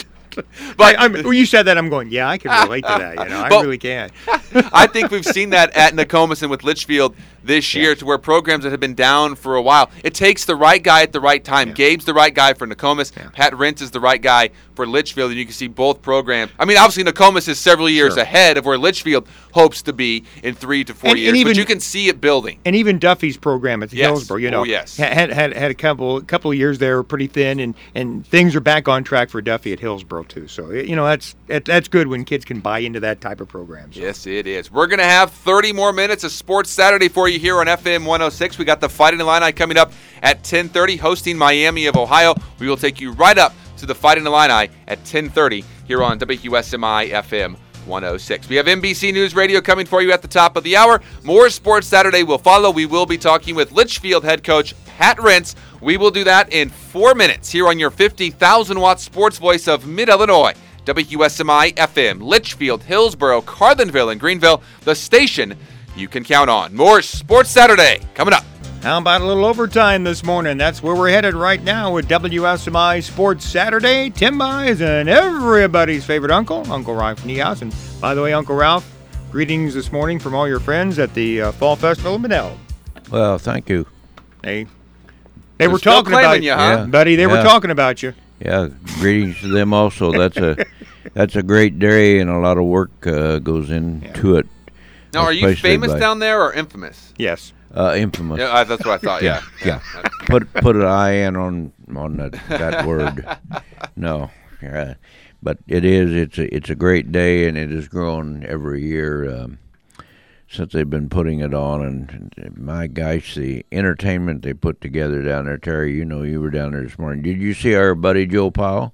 But when you said that, I'm going, yeah, I can relate to that. I really can. I think we've seen that at Nokomis and with Litchfield this year, to where programs that have been down for a while, it takes the right guy at the right time. Yeah. Gabe's the right guy for Nokomis. Yeah. Pat Rentz is the right guy for Litchfield, and you can see both programs. I mean, obviously Nokomis is several years ahead of where Litchfield hopes to be in 3 to 4 years, but you can see it building. And even Duffy's program at Hillsboro, had a couple of years there pretty thin, and things are back on track for Duffy at Hillsboro too. So that's good when kids can buy into that type of program. So. Yes, it is. We're going to have 30 more minutes of Sports Saturday for you here on FM 106. We got the Fighting Illini coming up at 10:30, hosting Miami of Ohio. We will take you right up to the Fighting Illini at 10:30 here on WQSMI FM 106. We have NBC News Radio coming for you at the top of the hour. More Sports Saturday will follow. We will be talking with Litchfield head coach Pat Rentz. We will do that in 4 minutes here on your 50,000-watt sports voice of Mid-Illinois. WQSMI FM, Litchfield, Hillsboro, Carlinville, and Greenville, the station you can count on. More Sports Saturday coming up. How about a little overtime this morning? That's where we're headed right now with WSMI Sports Saturday. Tim Mize and everybody's favorite uncle, Uncle Ralph Niehaus. And by the way, Uncle Ralph, greetings this morning from all your friends at the Fall Festival in Benel. Well, thank you. They were talking about you, huh? Buddy, they were talking about you. Yeah, greetings to them also. That's a great day, and a lot of work goes into it. Now, are you famous down there or infamous? Yes. Infamous. Yeah, that's what I thought. Yeah. Put an IN on that word. No, but it is. It's a great day, and it has grown every year since they've been putting it on. And my gosh, the entertainment they put together down there. Terry, you were down there this morning. Did you see our buddy Joe Powell,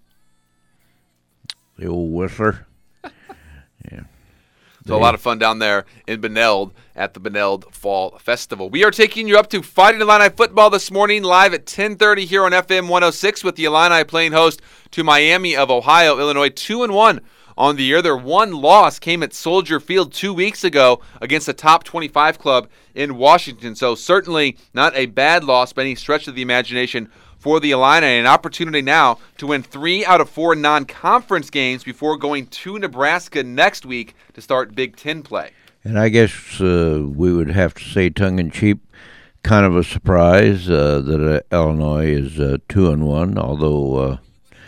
the old whistler? Yeah. So a lot of fun down there in Beneld at the Beneld Fall Festival. We are taking you up to Fighting Illini football this morning, live at 10:30 here on FM 106 with the Illini playing host to Miami of Ohio. Illinois 2-1 on the year. Their one loss came at Soldier Field 2 weeks ago against a top 25 club in Washington. So certainly not a bad loss by any stretch of the imagination for the Illini, and an opportunity now to win 3 out of 4 non-conference games before going to Nebraska next week to start Big Ten play. And I guess we would have to say tongue-in-cheek, kind of a surprise that Illinois is 2-1, although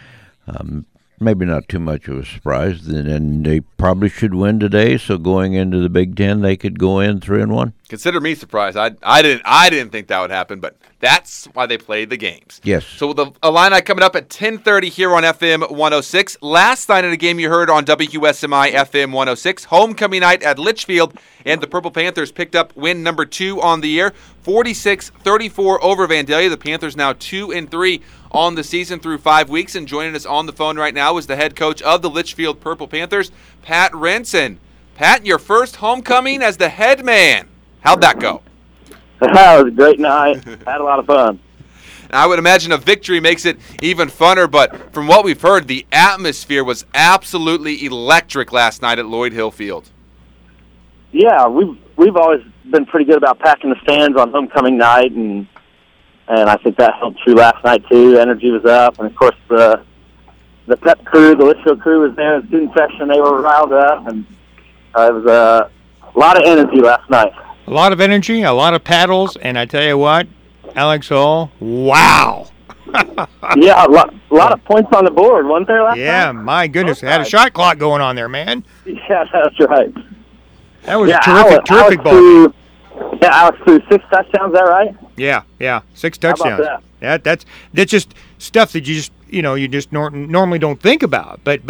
maybe not too much of a surprise. And they probably should win today, so going into the Big Ten, they could go in 3-1. Consider me surprised. I didn't think that would happen, but that's why they played the games. Yes. So the Illini coming up at 10:30 here on FM 106. Last night in a game you heard on WSMI FM 106, homecoming night at Litchfield, and the Purple Panthers picked up win number 2 on the year, 46-34 over Vandalia. The Panthers now 2-3 on the season through 5 weeks, and joining us on the phone right now is the head coach of the Litchfield Purple Panthers, Pat Rentz. Pat, your first homecoming as the head man. How'd that go? It was a great night. Had a lot of fun. I would imagine a victory makes it even funner, but from what we've heard, the atmosphere was absolutely electric last night at Lloyd Hill Field. Yeah, we've always been pretty good about packing the stands on homecoming night, and I think that held true last night too. Energy was up, and of course the pep crew, the Litchfield crew was there, the student section, they were riled up, and it was a lot of energy last night. A lot of energy, a lot of paddles, and I tell you what, Alex Hall, wow. Yeah, a lot of points on the board, wasn't there last night? Yeah, my goodness, had a shot clock going on there, man. Yeah, that's right. That was a terrific ball. Yeah, Alex threw 6 touchdowns, is that right? Yeah, 6 touchdowns. How about that? That's just stuff that you just normally don't think about. But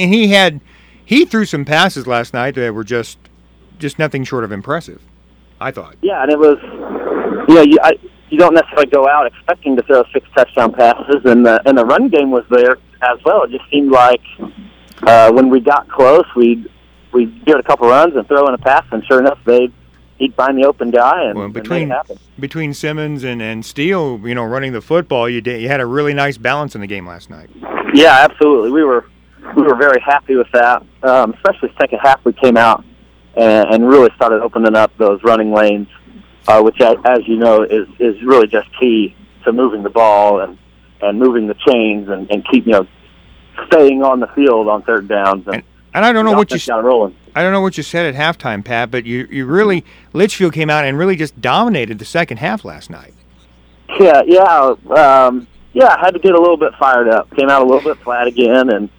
he threw some passes last night that were just nothing short of impressive, I thought. Yeah, and it was you don't necessarily go out expecting to throw 6 touchdown passes, and the run game was there as well. It just seemed like when we got close, we'd give it a couple runs and throw in a pass, and sure enough, they'd he'd find the open guy and, well, and make it happen. Between Simmons and Steele, running the football, you had a really nice balance in the game last night. Yeah, absolutely. We were very happy with that, especially second half. We came out and really started opening up those running lanes, which, as you know, is really just key to moving the ball and moving the chains and keep staying on the field on third downs. And I don't know what you got rolling. I don't know what you said at halftime, Pat, but you really Litchfield came out and really just dominated the second half last night. Yeah. I had to get a little bit fired up. Came out a little bit flat again, and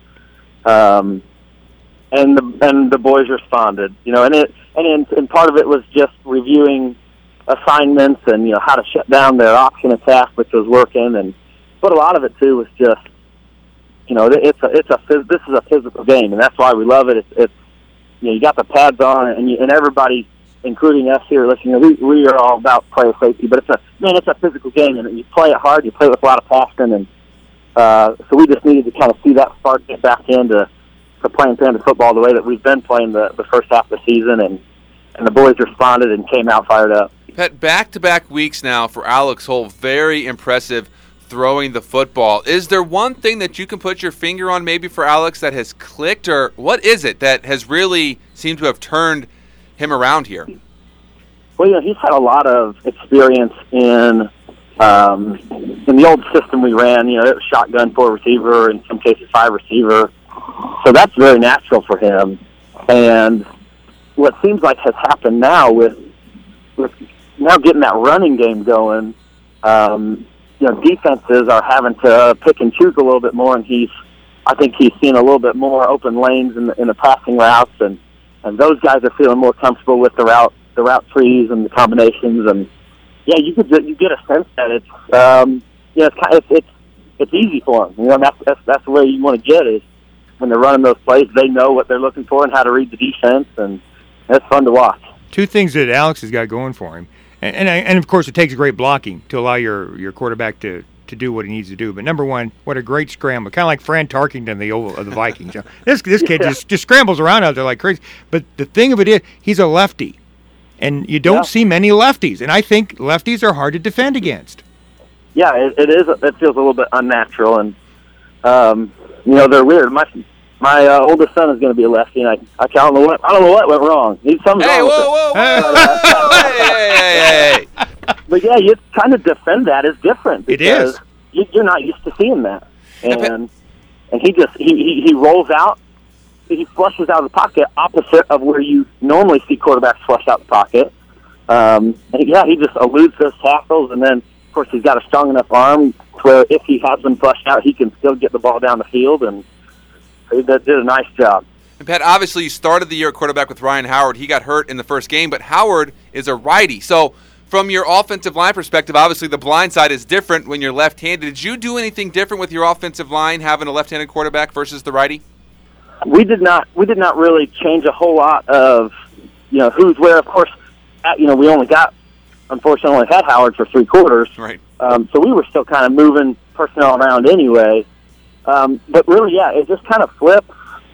the boys responded. And part of it was just reviewing assignments and how to shut down their option attack, which was working. But a lot of it too was just this is a physical game, and that's why we love it. It's you got the pads on, and everybody, including us here listening, we are all about player safety. But it's a physical game, and you play it hard. You play it with a lot of passion, and so we just needed to kind of see that spark get back into playing Panther football the way that we've been playing the first half of the season, and the boys responded and came out fired up. Pat, back-to-back weeks now for Alex Hull, very impressive throwing the football. Is there one thing that you can put your finger on maybe for Alex that has clicked, or what is it that has really seemed to have turned him around here? Well, he's had a lot of experience in the old system we ran. It was shotgun 4 receiver, in some cases 5 receiver. So that's very natural for him. And what seems like has happened now with now getting that running game going, defenses are having to pick and choose a little bit more, and I think he's seen a little bit more open lanes in the passing routes, and those guys are feeling more comfortable with the route trees and the combinations, and you get a sense that it's easy for them. That's the way you want to get is when they're running those plays, they know what they're looking for and how to read the defense, and it's fun to watch. Two things that Alex has got going for him. And of course, it takes great blocking to allow your quarterback to do what he needs to do. But number one, what a great scramble. Kind of like Fran Tarkington of the Vikings. This kid just scrambles around out there like crazy. But the thing of it is, he's a lefty. And you don't see many lefties. And I think lefties are hard to defend against. Yeah, it is. It feels a little bit unnatural. And, they're weird. My oldest son is going to be a lefty, and I don't know what went wrong. Something's wrong with it. Hey. But yeah, you kind of defend that is different. It is. You're not used to seeing that, and he rolls out, he flushes out of the pocket, opposite of where you normally see quarterbacks flush out the pocket. He just eludes those tackles, and then of course he's got a strong enough arm where if he has them flushed out, he can still get the ball down the field and. They did a nice job. And Pat, obviously you started the year at quarterback with Ryan Howard. He got hurt in the first game, but Howard is a righty. So from your offensive line perspective, obviously the blind side is different when you're left-handed. Did you do anything different with your offensive line having a left-handed quarterback versus the righty? We did not really change a whole lot of who's where. Of course, we unfortunately had Howard for 3 quarters. Right. So we were still kind of moving personnel around anyway. But really, it just kind of flips,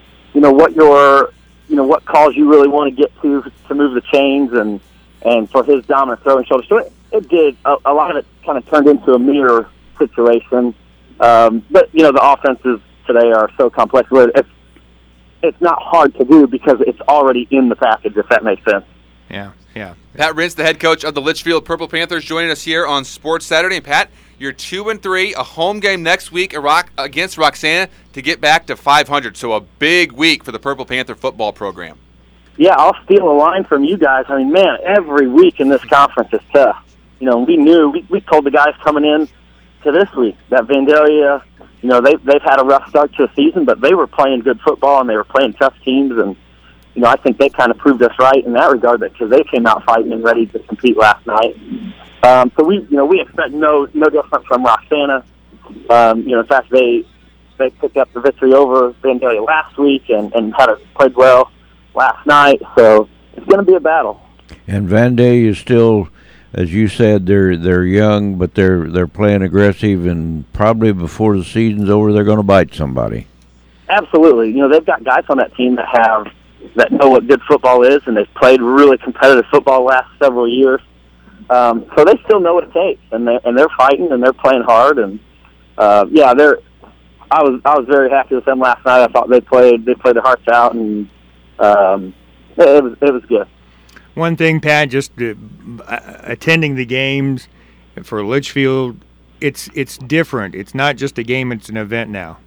what calls you really want to get to move the chains and for his dominant throwing shoulder. So it did, a lot of it kind of turned into a mirror situation. But, the offenses today are so complex. It's not hard to do because it's already in the package, if that makes sense. Yeah. Pat Rintz, the head coach of the Litchfield Purple Panthers, joining us here on Sports Saturday. And Pat, you're 2-3, a home game next week against Roxana to get back to 500. So a big week for the Purple Panther football program. Yeah, I'll steal a line from you guys. I mean, man, every week in this conference is tough. We told the guys coming in to this week that Vandalia, they've had a rough start to the season, but they were playing good football and they were playing tough teams, and I think they kind of proved us right in that regard because they came out fighting and ready to compete last night. So we expect no different from Roxana. In fact, they picked up the victory over Vandalia last week and played well last night. So it's going to be a battle. And Vandalia is still, as you said, they're young, but they're playing aggressive, and probably before the season's over, they're going to bite somebody. Absolutely. They've got guys on that team that have that know what good football is, and they've played really competitive football the last several years. So they still know what it takes, and they're fighting and they're playing hard. And I was very happy with them last night. I thought they played their hearts out, and it was good. One thing, Pat, just attending the games for Litchfield, it's different. It's not just a game; it's an event now.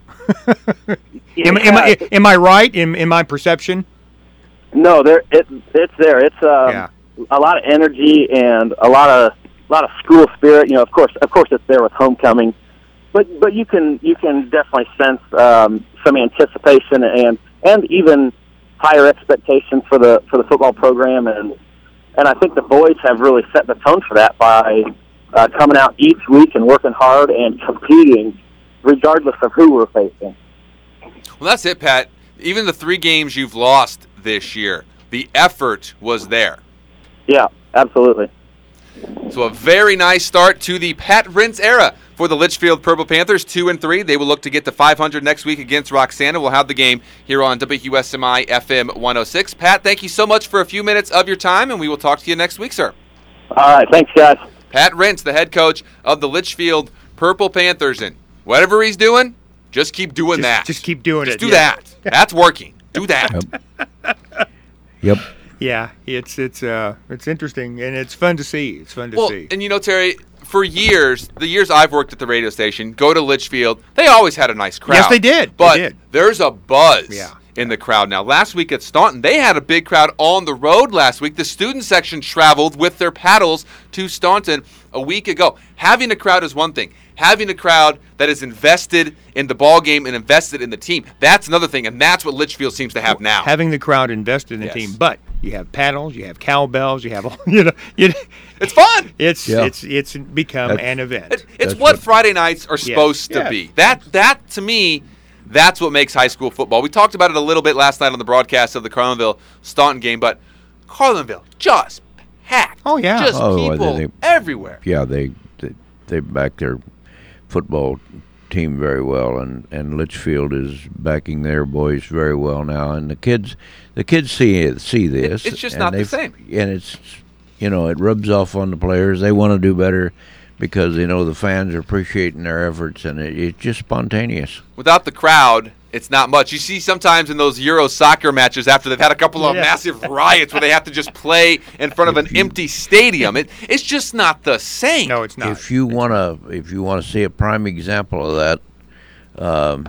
Am I right in my perception? No, it's there. It's a lot of energy and a lot of school spirit. Of course, it's there with homecoming, but you can definitely sense some anticipation and even higher expectations for the football program, and I think the boys have really set the tone for that by coming out each week and working hard and competing regardless of who we're facing. Well, that's it, Pat. Even the 3 games you've lost this year, the effort was there. Yeah, absolutely. So a very nice start to the Pat Rentz era for the Litchfield Purple Panthers, 2-3. They will look to get to 500 next week against Roxana. We'll have the game here on WSMI FM 106. Pat, thank you so much for a few minutes of your time, and we will talk to you next week, sir. All right, thanks, guys. Pat Rentz, the head coach of the Litchfield Purple Panthers, and whatever he's doing, just keep doing that. Just keep doing it. Do that. That's working. Do that. Yep. Yeah, it's interesting, and it's fun to see. It's fun to see. And Terry, for years, the years I've worked at the radio station, go to Litchfield, they always had a nice crowd. Yes, they did. But there's a buzz in the crowd now. Last week at Staunton, they had a big crowd on the road last week. The student section traveled with their paddles to Staunton a week ago. Having a crowd is one thing. Having a crowd that is invested in the ball game and invested in the team, that's another thing, and that's what Litchfield seems to have now. Having the crowd invested in the team, but you have paddles, you have cowbells, you have all, it's fun. It's become an event. It's what Friday nights are supposed to be. That to me, that's what makes high school football. We talked about it a little bit last night on the broadcast of the Carlinville-Staunton game, but Carlinville just packed. Oh yeah, just people everywhere. Yeah, they back their football team very well, and Litchfield is backing their boys very well now, and the kids see this. It's just not the same, and it's it rubs off on the players. They want to do better because they know the fans are appreciating their efforts, and it's just spontaneous. Without the crowd, it's not much. You see sometimes in those Euro soccer matches after they've had a couple of massive riots where they have to just play in front of an empty stadium. It's just not the same. No, it's not. If you wanna see a prime example of that,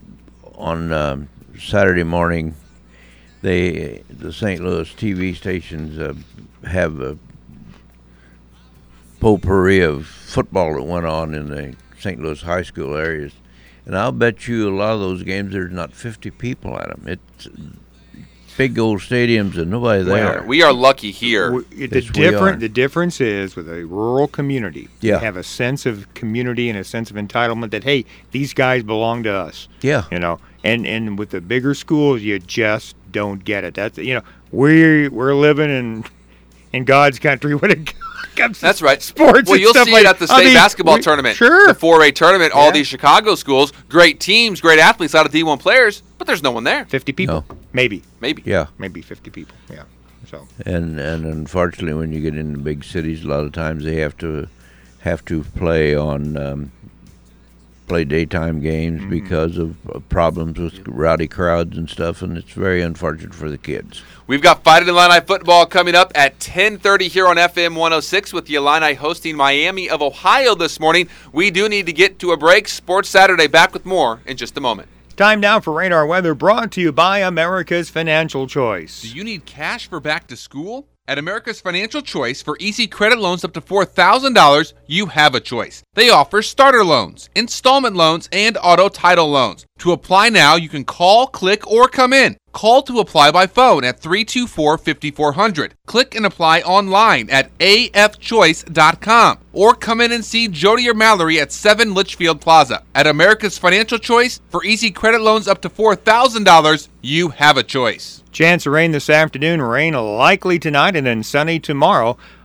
on Saturday morning, the St. Louis TV stations have a potpourri of football that went on in the St. Louis high school areas. And I'll bet you a lot of those games there's not 50 people at them. It's big old stadiums and nobody there. We are lucky here. The difference is with a rural community. Yeah. You have a sense of community and a sense of entitlement that, hey, these guys belong to us. Yeah. And with the bigger schools, you just don't get it. That's we're living in God's country when it comes to That's right. sports. Well, you'll see it at the state basketball tournament. Sure. The 4A tournament, all these Chicago schools, great teams, great athletes, a lot of D1 players, but there's no one there. 50 people. No. Maybe. Yeah. Maybe 50 people. Yeah. So. And unfortunately, when you get into big cities, a lot of times they have to play on play daytime games because of problems with rowdy crowds and stuff, and it's very unfortunate for the kids. We've got Fighting Illini football coming up at 10:30 here on FM 106 with the Illini hosting Miami of Ohio this morning. We do need to get to a break. Sports Saturday back with more in just a moment. Time now for radar weather, brought to you by America's Financial Choice. Do you need cash for back to school? At America's Financial Choice, for easy credit loans up to $4,000, you have a choice. They offer starter loans, installment loans, and auto title loans. To apply now, you can call, click, or come in. Call to apply by phone at 324-5400. Click and apply online at afchoice.com. Or come in and see Jody or Mallory at 7 Litchfield Plaza. At America's Financial Choice, for easy credit loans up to $4,000, you have a choice. Chance of rain this afternoon, rain likely tonight, and then sunny tomorrow.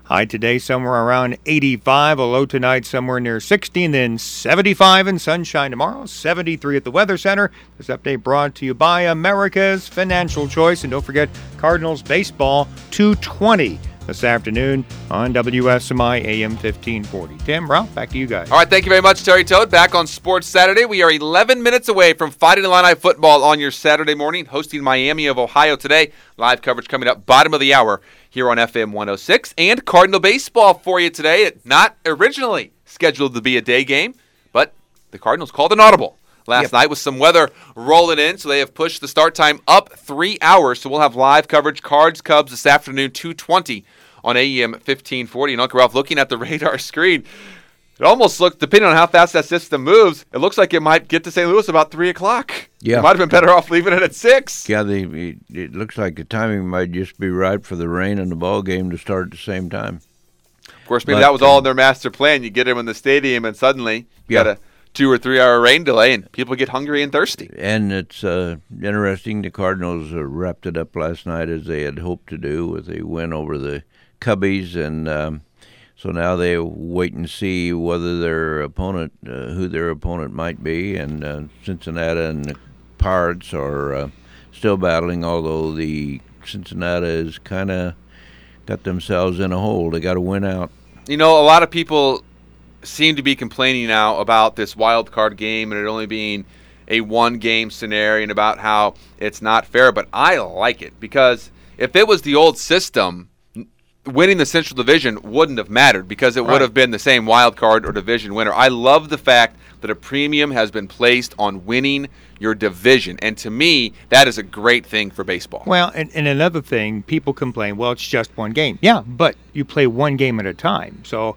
High today somewhere around 85, a low tonight somewhere near 60, and then 75 and sunshine tomorrow, 73 at the Weather Center. This update brought to you by America's Financial Choice. And don't forget, Cardinals baseball 2:20 this afternoon on WSMI AM 1540. Tim, Ralph, back to you guys. All right, thank you very much, Terry Toad. Back on Sports Saturday. We are 11 minutes away from Fighting Illini football on your Saturday morning, hosting Miami of Ohio today. Live coverage coming up bottom of the hour here on FM 106. And Cardinal baseball for you today. Not originally scheduled to be a day game, but the Cardinals called an audible last night with some weather rolling in, so they have pushed the start time up 3 hours. So we'll have live coverage, Cards, Cubs this afternoon, 2:20 on AM 1540. And Uncle Ralph, looking at the radar screen, it almost looks, depending on how fast that system moves, it looks like it might get to St. Louis about 3 o'clock. Yeah. It might have been better off leaving it at 6. Yeah, it looks like the timing might just be right for the rain and the ball game to start at the same time. Of course, maybe that was all in their master plan. You get them in the stadium, and suddenly you got a 2 or 3 hour rain delay, and people get hungry and thirsty. And it's interesting. The Cardinals wrapped it up last night as they had hoped to do with a win over the Cubbies, and so now they wait and see whether their opponent, who their opponent might be, and Cincinnati and the Pirates are still battling, although the Cincinnati has kind of got themselves in a hole. They got to win out. You know, a lot of people seem to be complaining now about this wild card game and it only being a one-game scenario and about how it's not fair, but I like it because if it was the old system, winning the Central Division wouldn't have mattered because it would have been the same wild card or division winner. I love the fact that a premium has been placed on winning your division, and to me, that is a great thing for baseball. Well, and another thing, people complain, well, it's just one game. Yeah, but you play one game at a time. So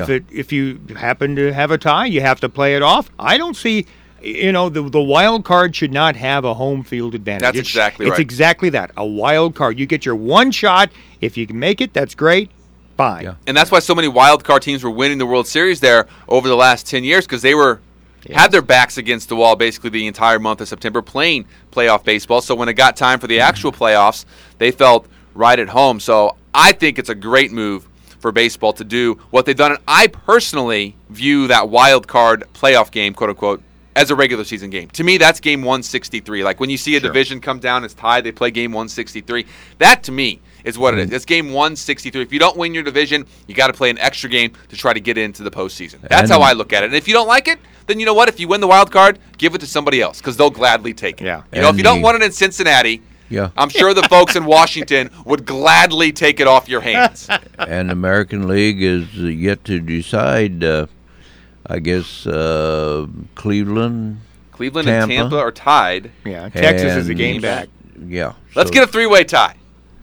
if you happen to have a tie, you have to play it off. I don't see, the wild card should not have a home field advantage. That's exactly right. It's exactly that, a wild card. You get your one shot. If you can make it, that's great. Fine. Yeah. And that's why so many wild card teams were winning the World Series there over the last 10 years because they were had their backs against the wall basically the entire month of September playing playoff baseball. So when it got time for the actual playoffs, they felt right at home. So I think it's a great move for baseball to do what they've done. And I personally view that wild card playoff game, quote unquote, as a regular season game. To me, that's game 163. Like when you see a division come down, it's tied, they play game 163. That to me is what it is. It's game 163. If you don't win your division, you got to play an extra game to try to get into the postseason. That's how I look at it. And if you don't like it, then you know what? If you win the wild card, give it to somebody else because they'll gladly take it. Yeah. If you don't want it in Cincinnati, I'm sure the folks in Washington would gladly take it off your hands. And the American League is yet to decide. I guess Cleveland and Tampa are tied. Yeah, Texas is a game back. Yeah. Let's get a three-way tie.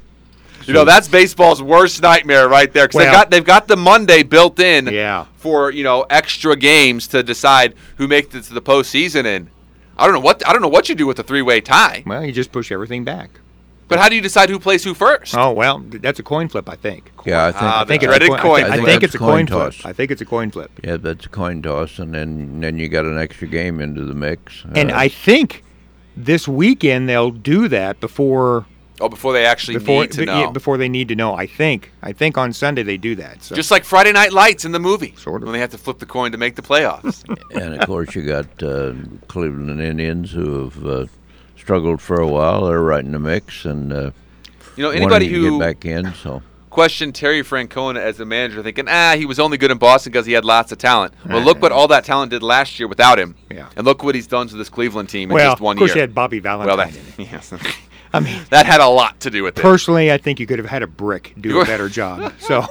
That's baseball's worst nightmare right there because they've got the Monday built in for extra games to decide who makes it to the postseason. And I don't know what you do with a three-way tie. Well, you just push everything back. But how do you decide who plays who first? Oh well, that's a coin flip, I think. Yeah, I think it's a coin. I think it's a coin flip. I think it's a coin flip. Yeah, that's a coin toss, and then you got an extra game into the mix. And I think this weekend they'll do that before. Before they actually need to know. Before they need to know, I think on Sunday they do that. So. Just like Friday Night Lights in the movie. Sort of. When they have to flip the coin to make the playoffs. And, of course, you got Cleveland Indians who have struggled for a while. They're right in the mix. And anybody who get back in, so. questioned Terry Francona as a manager thinking, he was only good in Boston because he had lots of talent. Well, look what all that talent did last year without him. Yeah. And look what he's done to this Cleveland team in just 1 year. Of course, you had Bobby Valentine in it. Yes. I mean, that had a lot to do with it. Personally, I think you could have had a brick do a better job. So,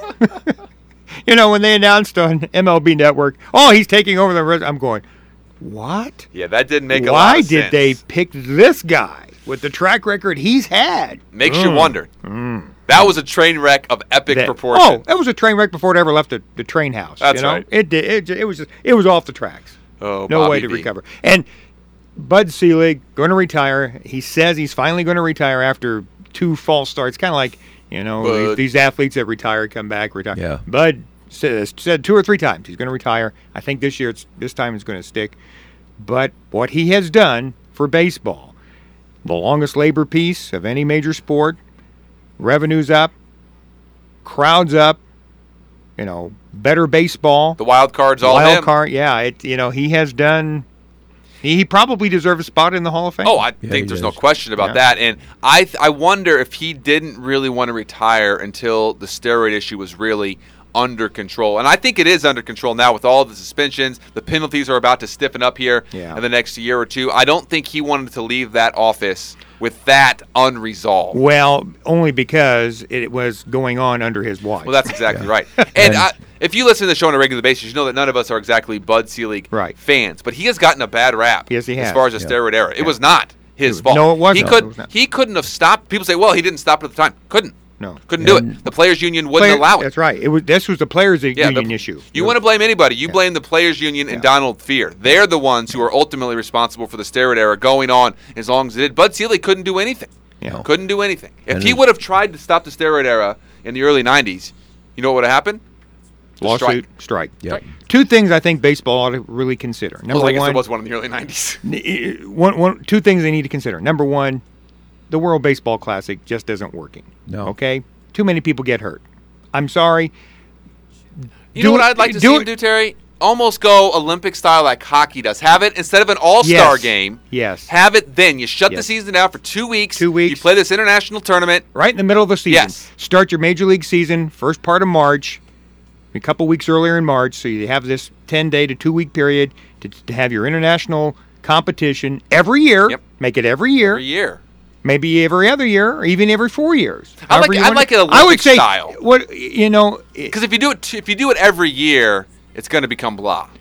when they announced on MLB Network, he's taking over the rest, I'm going, what? Yeah, that didn't make a lot of sense. Why did they pick this guy with the track record he's had? Makes you wonder. That was a train wreck of epic proportions. That was a train wreck before it ever left the train house. That's right. It did. It was off the tracks. Oh, no Bobby way to recover. And Bud Selig going to retire. He says he's finally going to retire after 2 false starts. Kind of like these athletes that retire, come back, retire. Yeah. Bud said 2 or 3 times he's going to retire. I think this time it's going to stick. But what he has done for baseball, the longest labor peace of any major sport, revenues up, crowds up, better baseball. The wild card's all him. Wild card, yeah. He has done. He probably deserves a spot in the Hall of Fame. Oh, I think there's no question about that. And I wonder if he didn't really want to retire until the steroid issue was really under control. And I think it is under control now with all the suspensions. The penalties are about to stiffen up here in the next year or two. I don't think he wanted to leave that office with that unresolved. Well, only because it was going on under his watch. Well, that's exactly right. And if you listen to the show on a regular basis, you know that none of us are exactly Bud Selig fans. But he has gotten a bad rap yes, he has. As far as the steroid era. It was not his fault. No, it wasn't. He couldn't have stopped. People say, well, he didn't stop it at the time. Couldn't do it. The players' union wouldn't allow it. That's right. This was the players' union issue. You want to blame anybody. You blame the players' union and Donald Fear. They're the ones who are ultimately responsible for the steroid era going on as long as it did. Bud Selig couldn't do anything. Couldn't do anything. If he would have tried to stop the steroid era in the early 90s, you know what would have happened? Lawsuit, strike. Yep. Two things I think baseball ought to really consider. Number I guess one, there was one in the early 90s. Two things they need to consider. Number one, the World Baseball Classic just isn't working. No. Okay? Too many people get hurt. I'm sorry. You know what I'd like to see him do, Terry? Almost go Olympic style like hockey does. Have it instead of an all-star game. Yes. Have it then. You shut the season down for 2 weeks. 2 weeks. You play this international tournament. Right in the middle of the season. Yes. Start your Major League season first part of March, a couple weeks earlier in March, so you have this 10-day to 2-week period to have your international competition every year. Yep. Make it every year. Every year. Maybe every other year, or even every 4 years. I like it Olympic style. Because if you do it every year, it's going to become blah.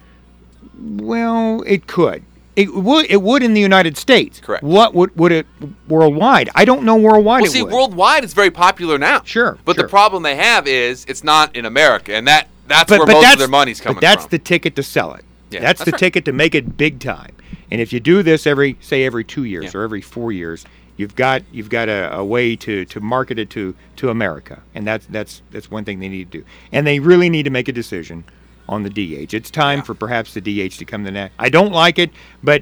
Well, it could. It would in the United States. Correct. What would it worldwide? I don't know worldwide. Well, see, worldwide it's very popular now. Sure. But the problem they have is it's not in America, and that's where most of their money's coming from. But that's the ticket to sell it. Yeah, that's the ticket to make it big time. And if you do this every 2 years or every 4 years, you've got a way to market it to America, and that's one thing they need to do. And they really need to make a decision on the DH. It's time for perhaps the DH to come to net. I don't like it, but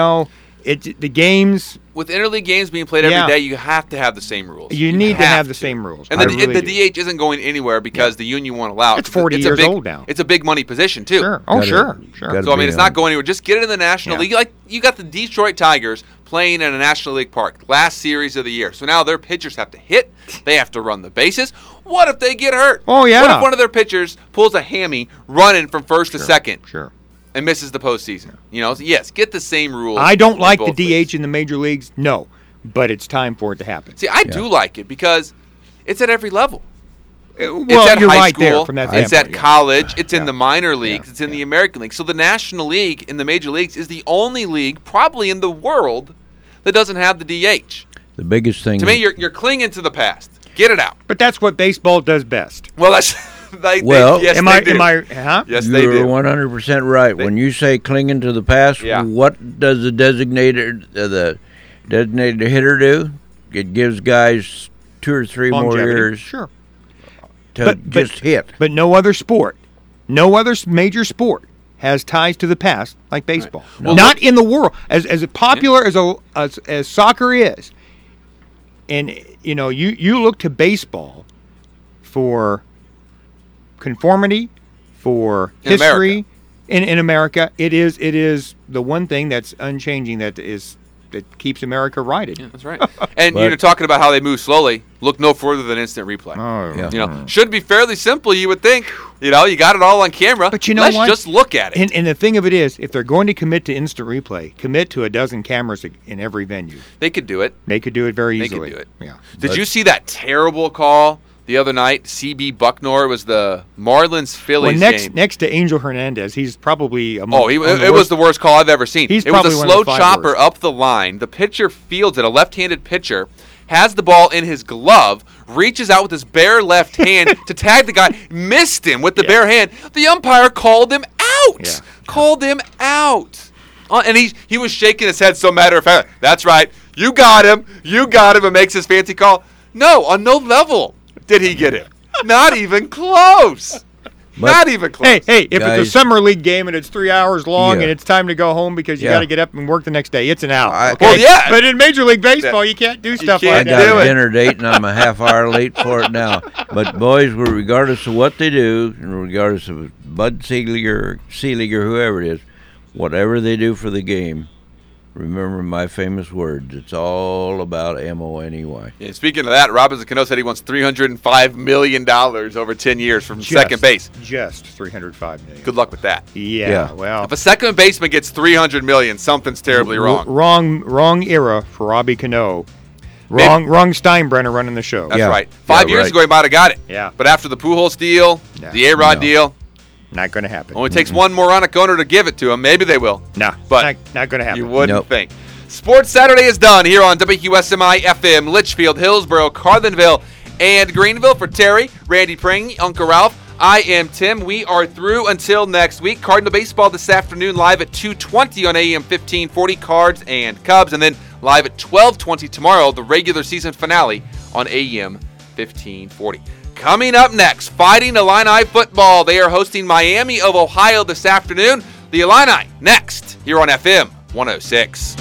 the games with interleague games being played every day, you have to have the same rules. You need to have the same rules. And the DH isn't going anywhere because the union won't allow it. It's 40 years old now. It's a big money position too. Sure. Oh, sure. So I mean, it's not going anywhere. Just get it in the National League. Like you got the Detroit Tigers playing in a National League park, last series of the year. So now their pitchers have to hit. They have to run the bases. What if they get hurt? Oh yeah. What if one of their pitchers pulls a hammy running from first to second? Sure. And misses the postseason. So yes, get the same rules. I don't like the DH in the major leagues. No, but it's time for it to happen. See, I do like it because it's at every level. Well, it's at you're high right school. there from that It's standpoint, at college. It's in the minor leagues. It's in the American League. So the National League in the major leagues is the only league probably in the world that doesn't have the DH. The biggest thing to me, you're clinging to the past. Get it out. But that's what baseball does best. Well, that's. Yes, am I? Yes, they do. You're 100% right. When you say clinging to the past, what does the designated hitter do? It gives guys 2 or 3 more years. Sure. To just hit. But no other sport, no other major sport has ties to the past like baseball. Right. Well, not in the world. As popular as soccer is, and you look to baseball for conformity, for history in America. It is the one thing that's unchanging that keeps America righted. Yeah, that's right. And you're talking about how they move slowly. Look no further than instant replay. Should be fairly simple, you would think. You got it all on camera. But let's just look at it. And the thing of it is, if they're going to commit to instant replay, commit to a dozen cameras in every venue. They could do it. They could do it very easily. They could do it. Yeah. Did you see that terrible call the other night? CB Bucknor was the Marlins-Phillies game. Next to Angel Hernandez, he's probably it was the worst call I've ever seen. It was a slow chopper up the line. The pitcher fields it, a left-handed pitcher, has the ball in his glove, reaches out with his bare left hand to tag the guy, missed him with the bare hand. The umpire called him out. Yeah. Called him out. And he was shaking his head so matter of fact. That's right. You got him. And makes his fancy call. No, on no level did he get it. Not even close. Not even close. Hey, if Guys, it's a summer league game and it's 3 hours long Yeah. and it's time to go home because you Yeah. got to get up and work the next day, it's an out. Okay? Well, yeah. But in Major League Baseball, you can't do stuff can't like I that. got a dinner date, and I'm a half hour late for it now. But boys, regardless of what they do, and regardless of Bud Selig or whoever it is, whatever they do for the game, remember my famous words. It's all about M-O-N-E-Y. Yeah, speaking of that, Robinson Cano said he wants $305 million over 10 years from second base. Just $305 million. Good luck with that. Yeah. Well, If a second baseman gets $300 million, something's terribly wrong. Wrong era for Robbie Cano. Wrong Steinbrenner running the show. That's right. 5 years ago, he might have got it. Yeah. But after the Pujols deal, the A-Rod deal, not going to happen. only takes one moronic owner to give it to him. Maybe they will. No, but not going to happen. You wouldn't think. Sports Saturday is done here on WQSMI FM, Litchfield, Hillsborough, Carlinville, and Greenville. For Terry, Randy Pring, Uncle Ralph, I am Tim. We are through until next week. Cardinal baseball this afternoon live at 2:20 on AM 1540, Cards and Cubs, and then live at 12:20 tomorrow, the regular season finale on AM 1540. Coming up next, Fighting Illini football. They are hosting Miami of Ohio this afternoon. The Illini next here on FM 106.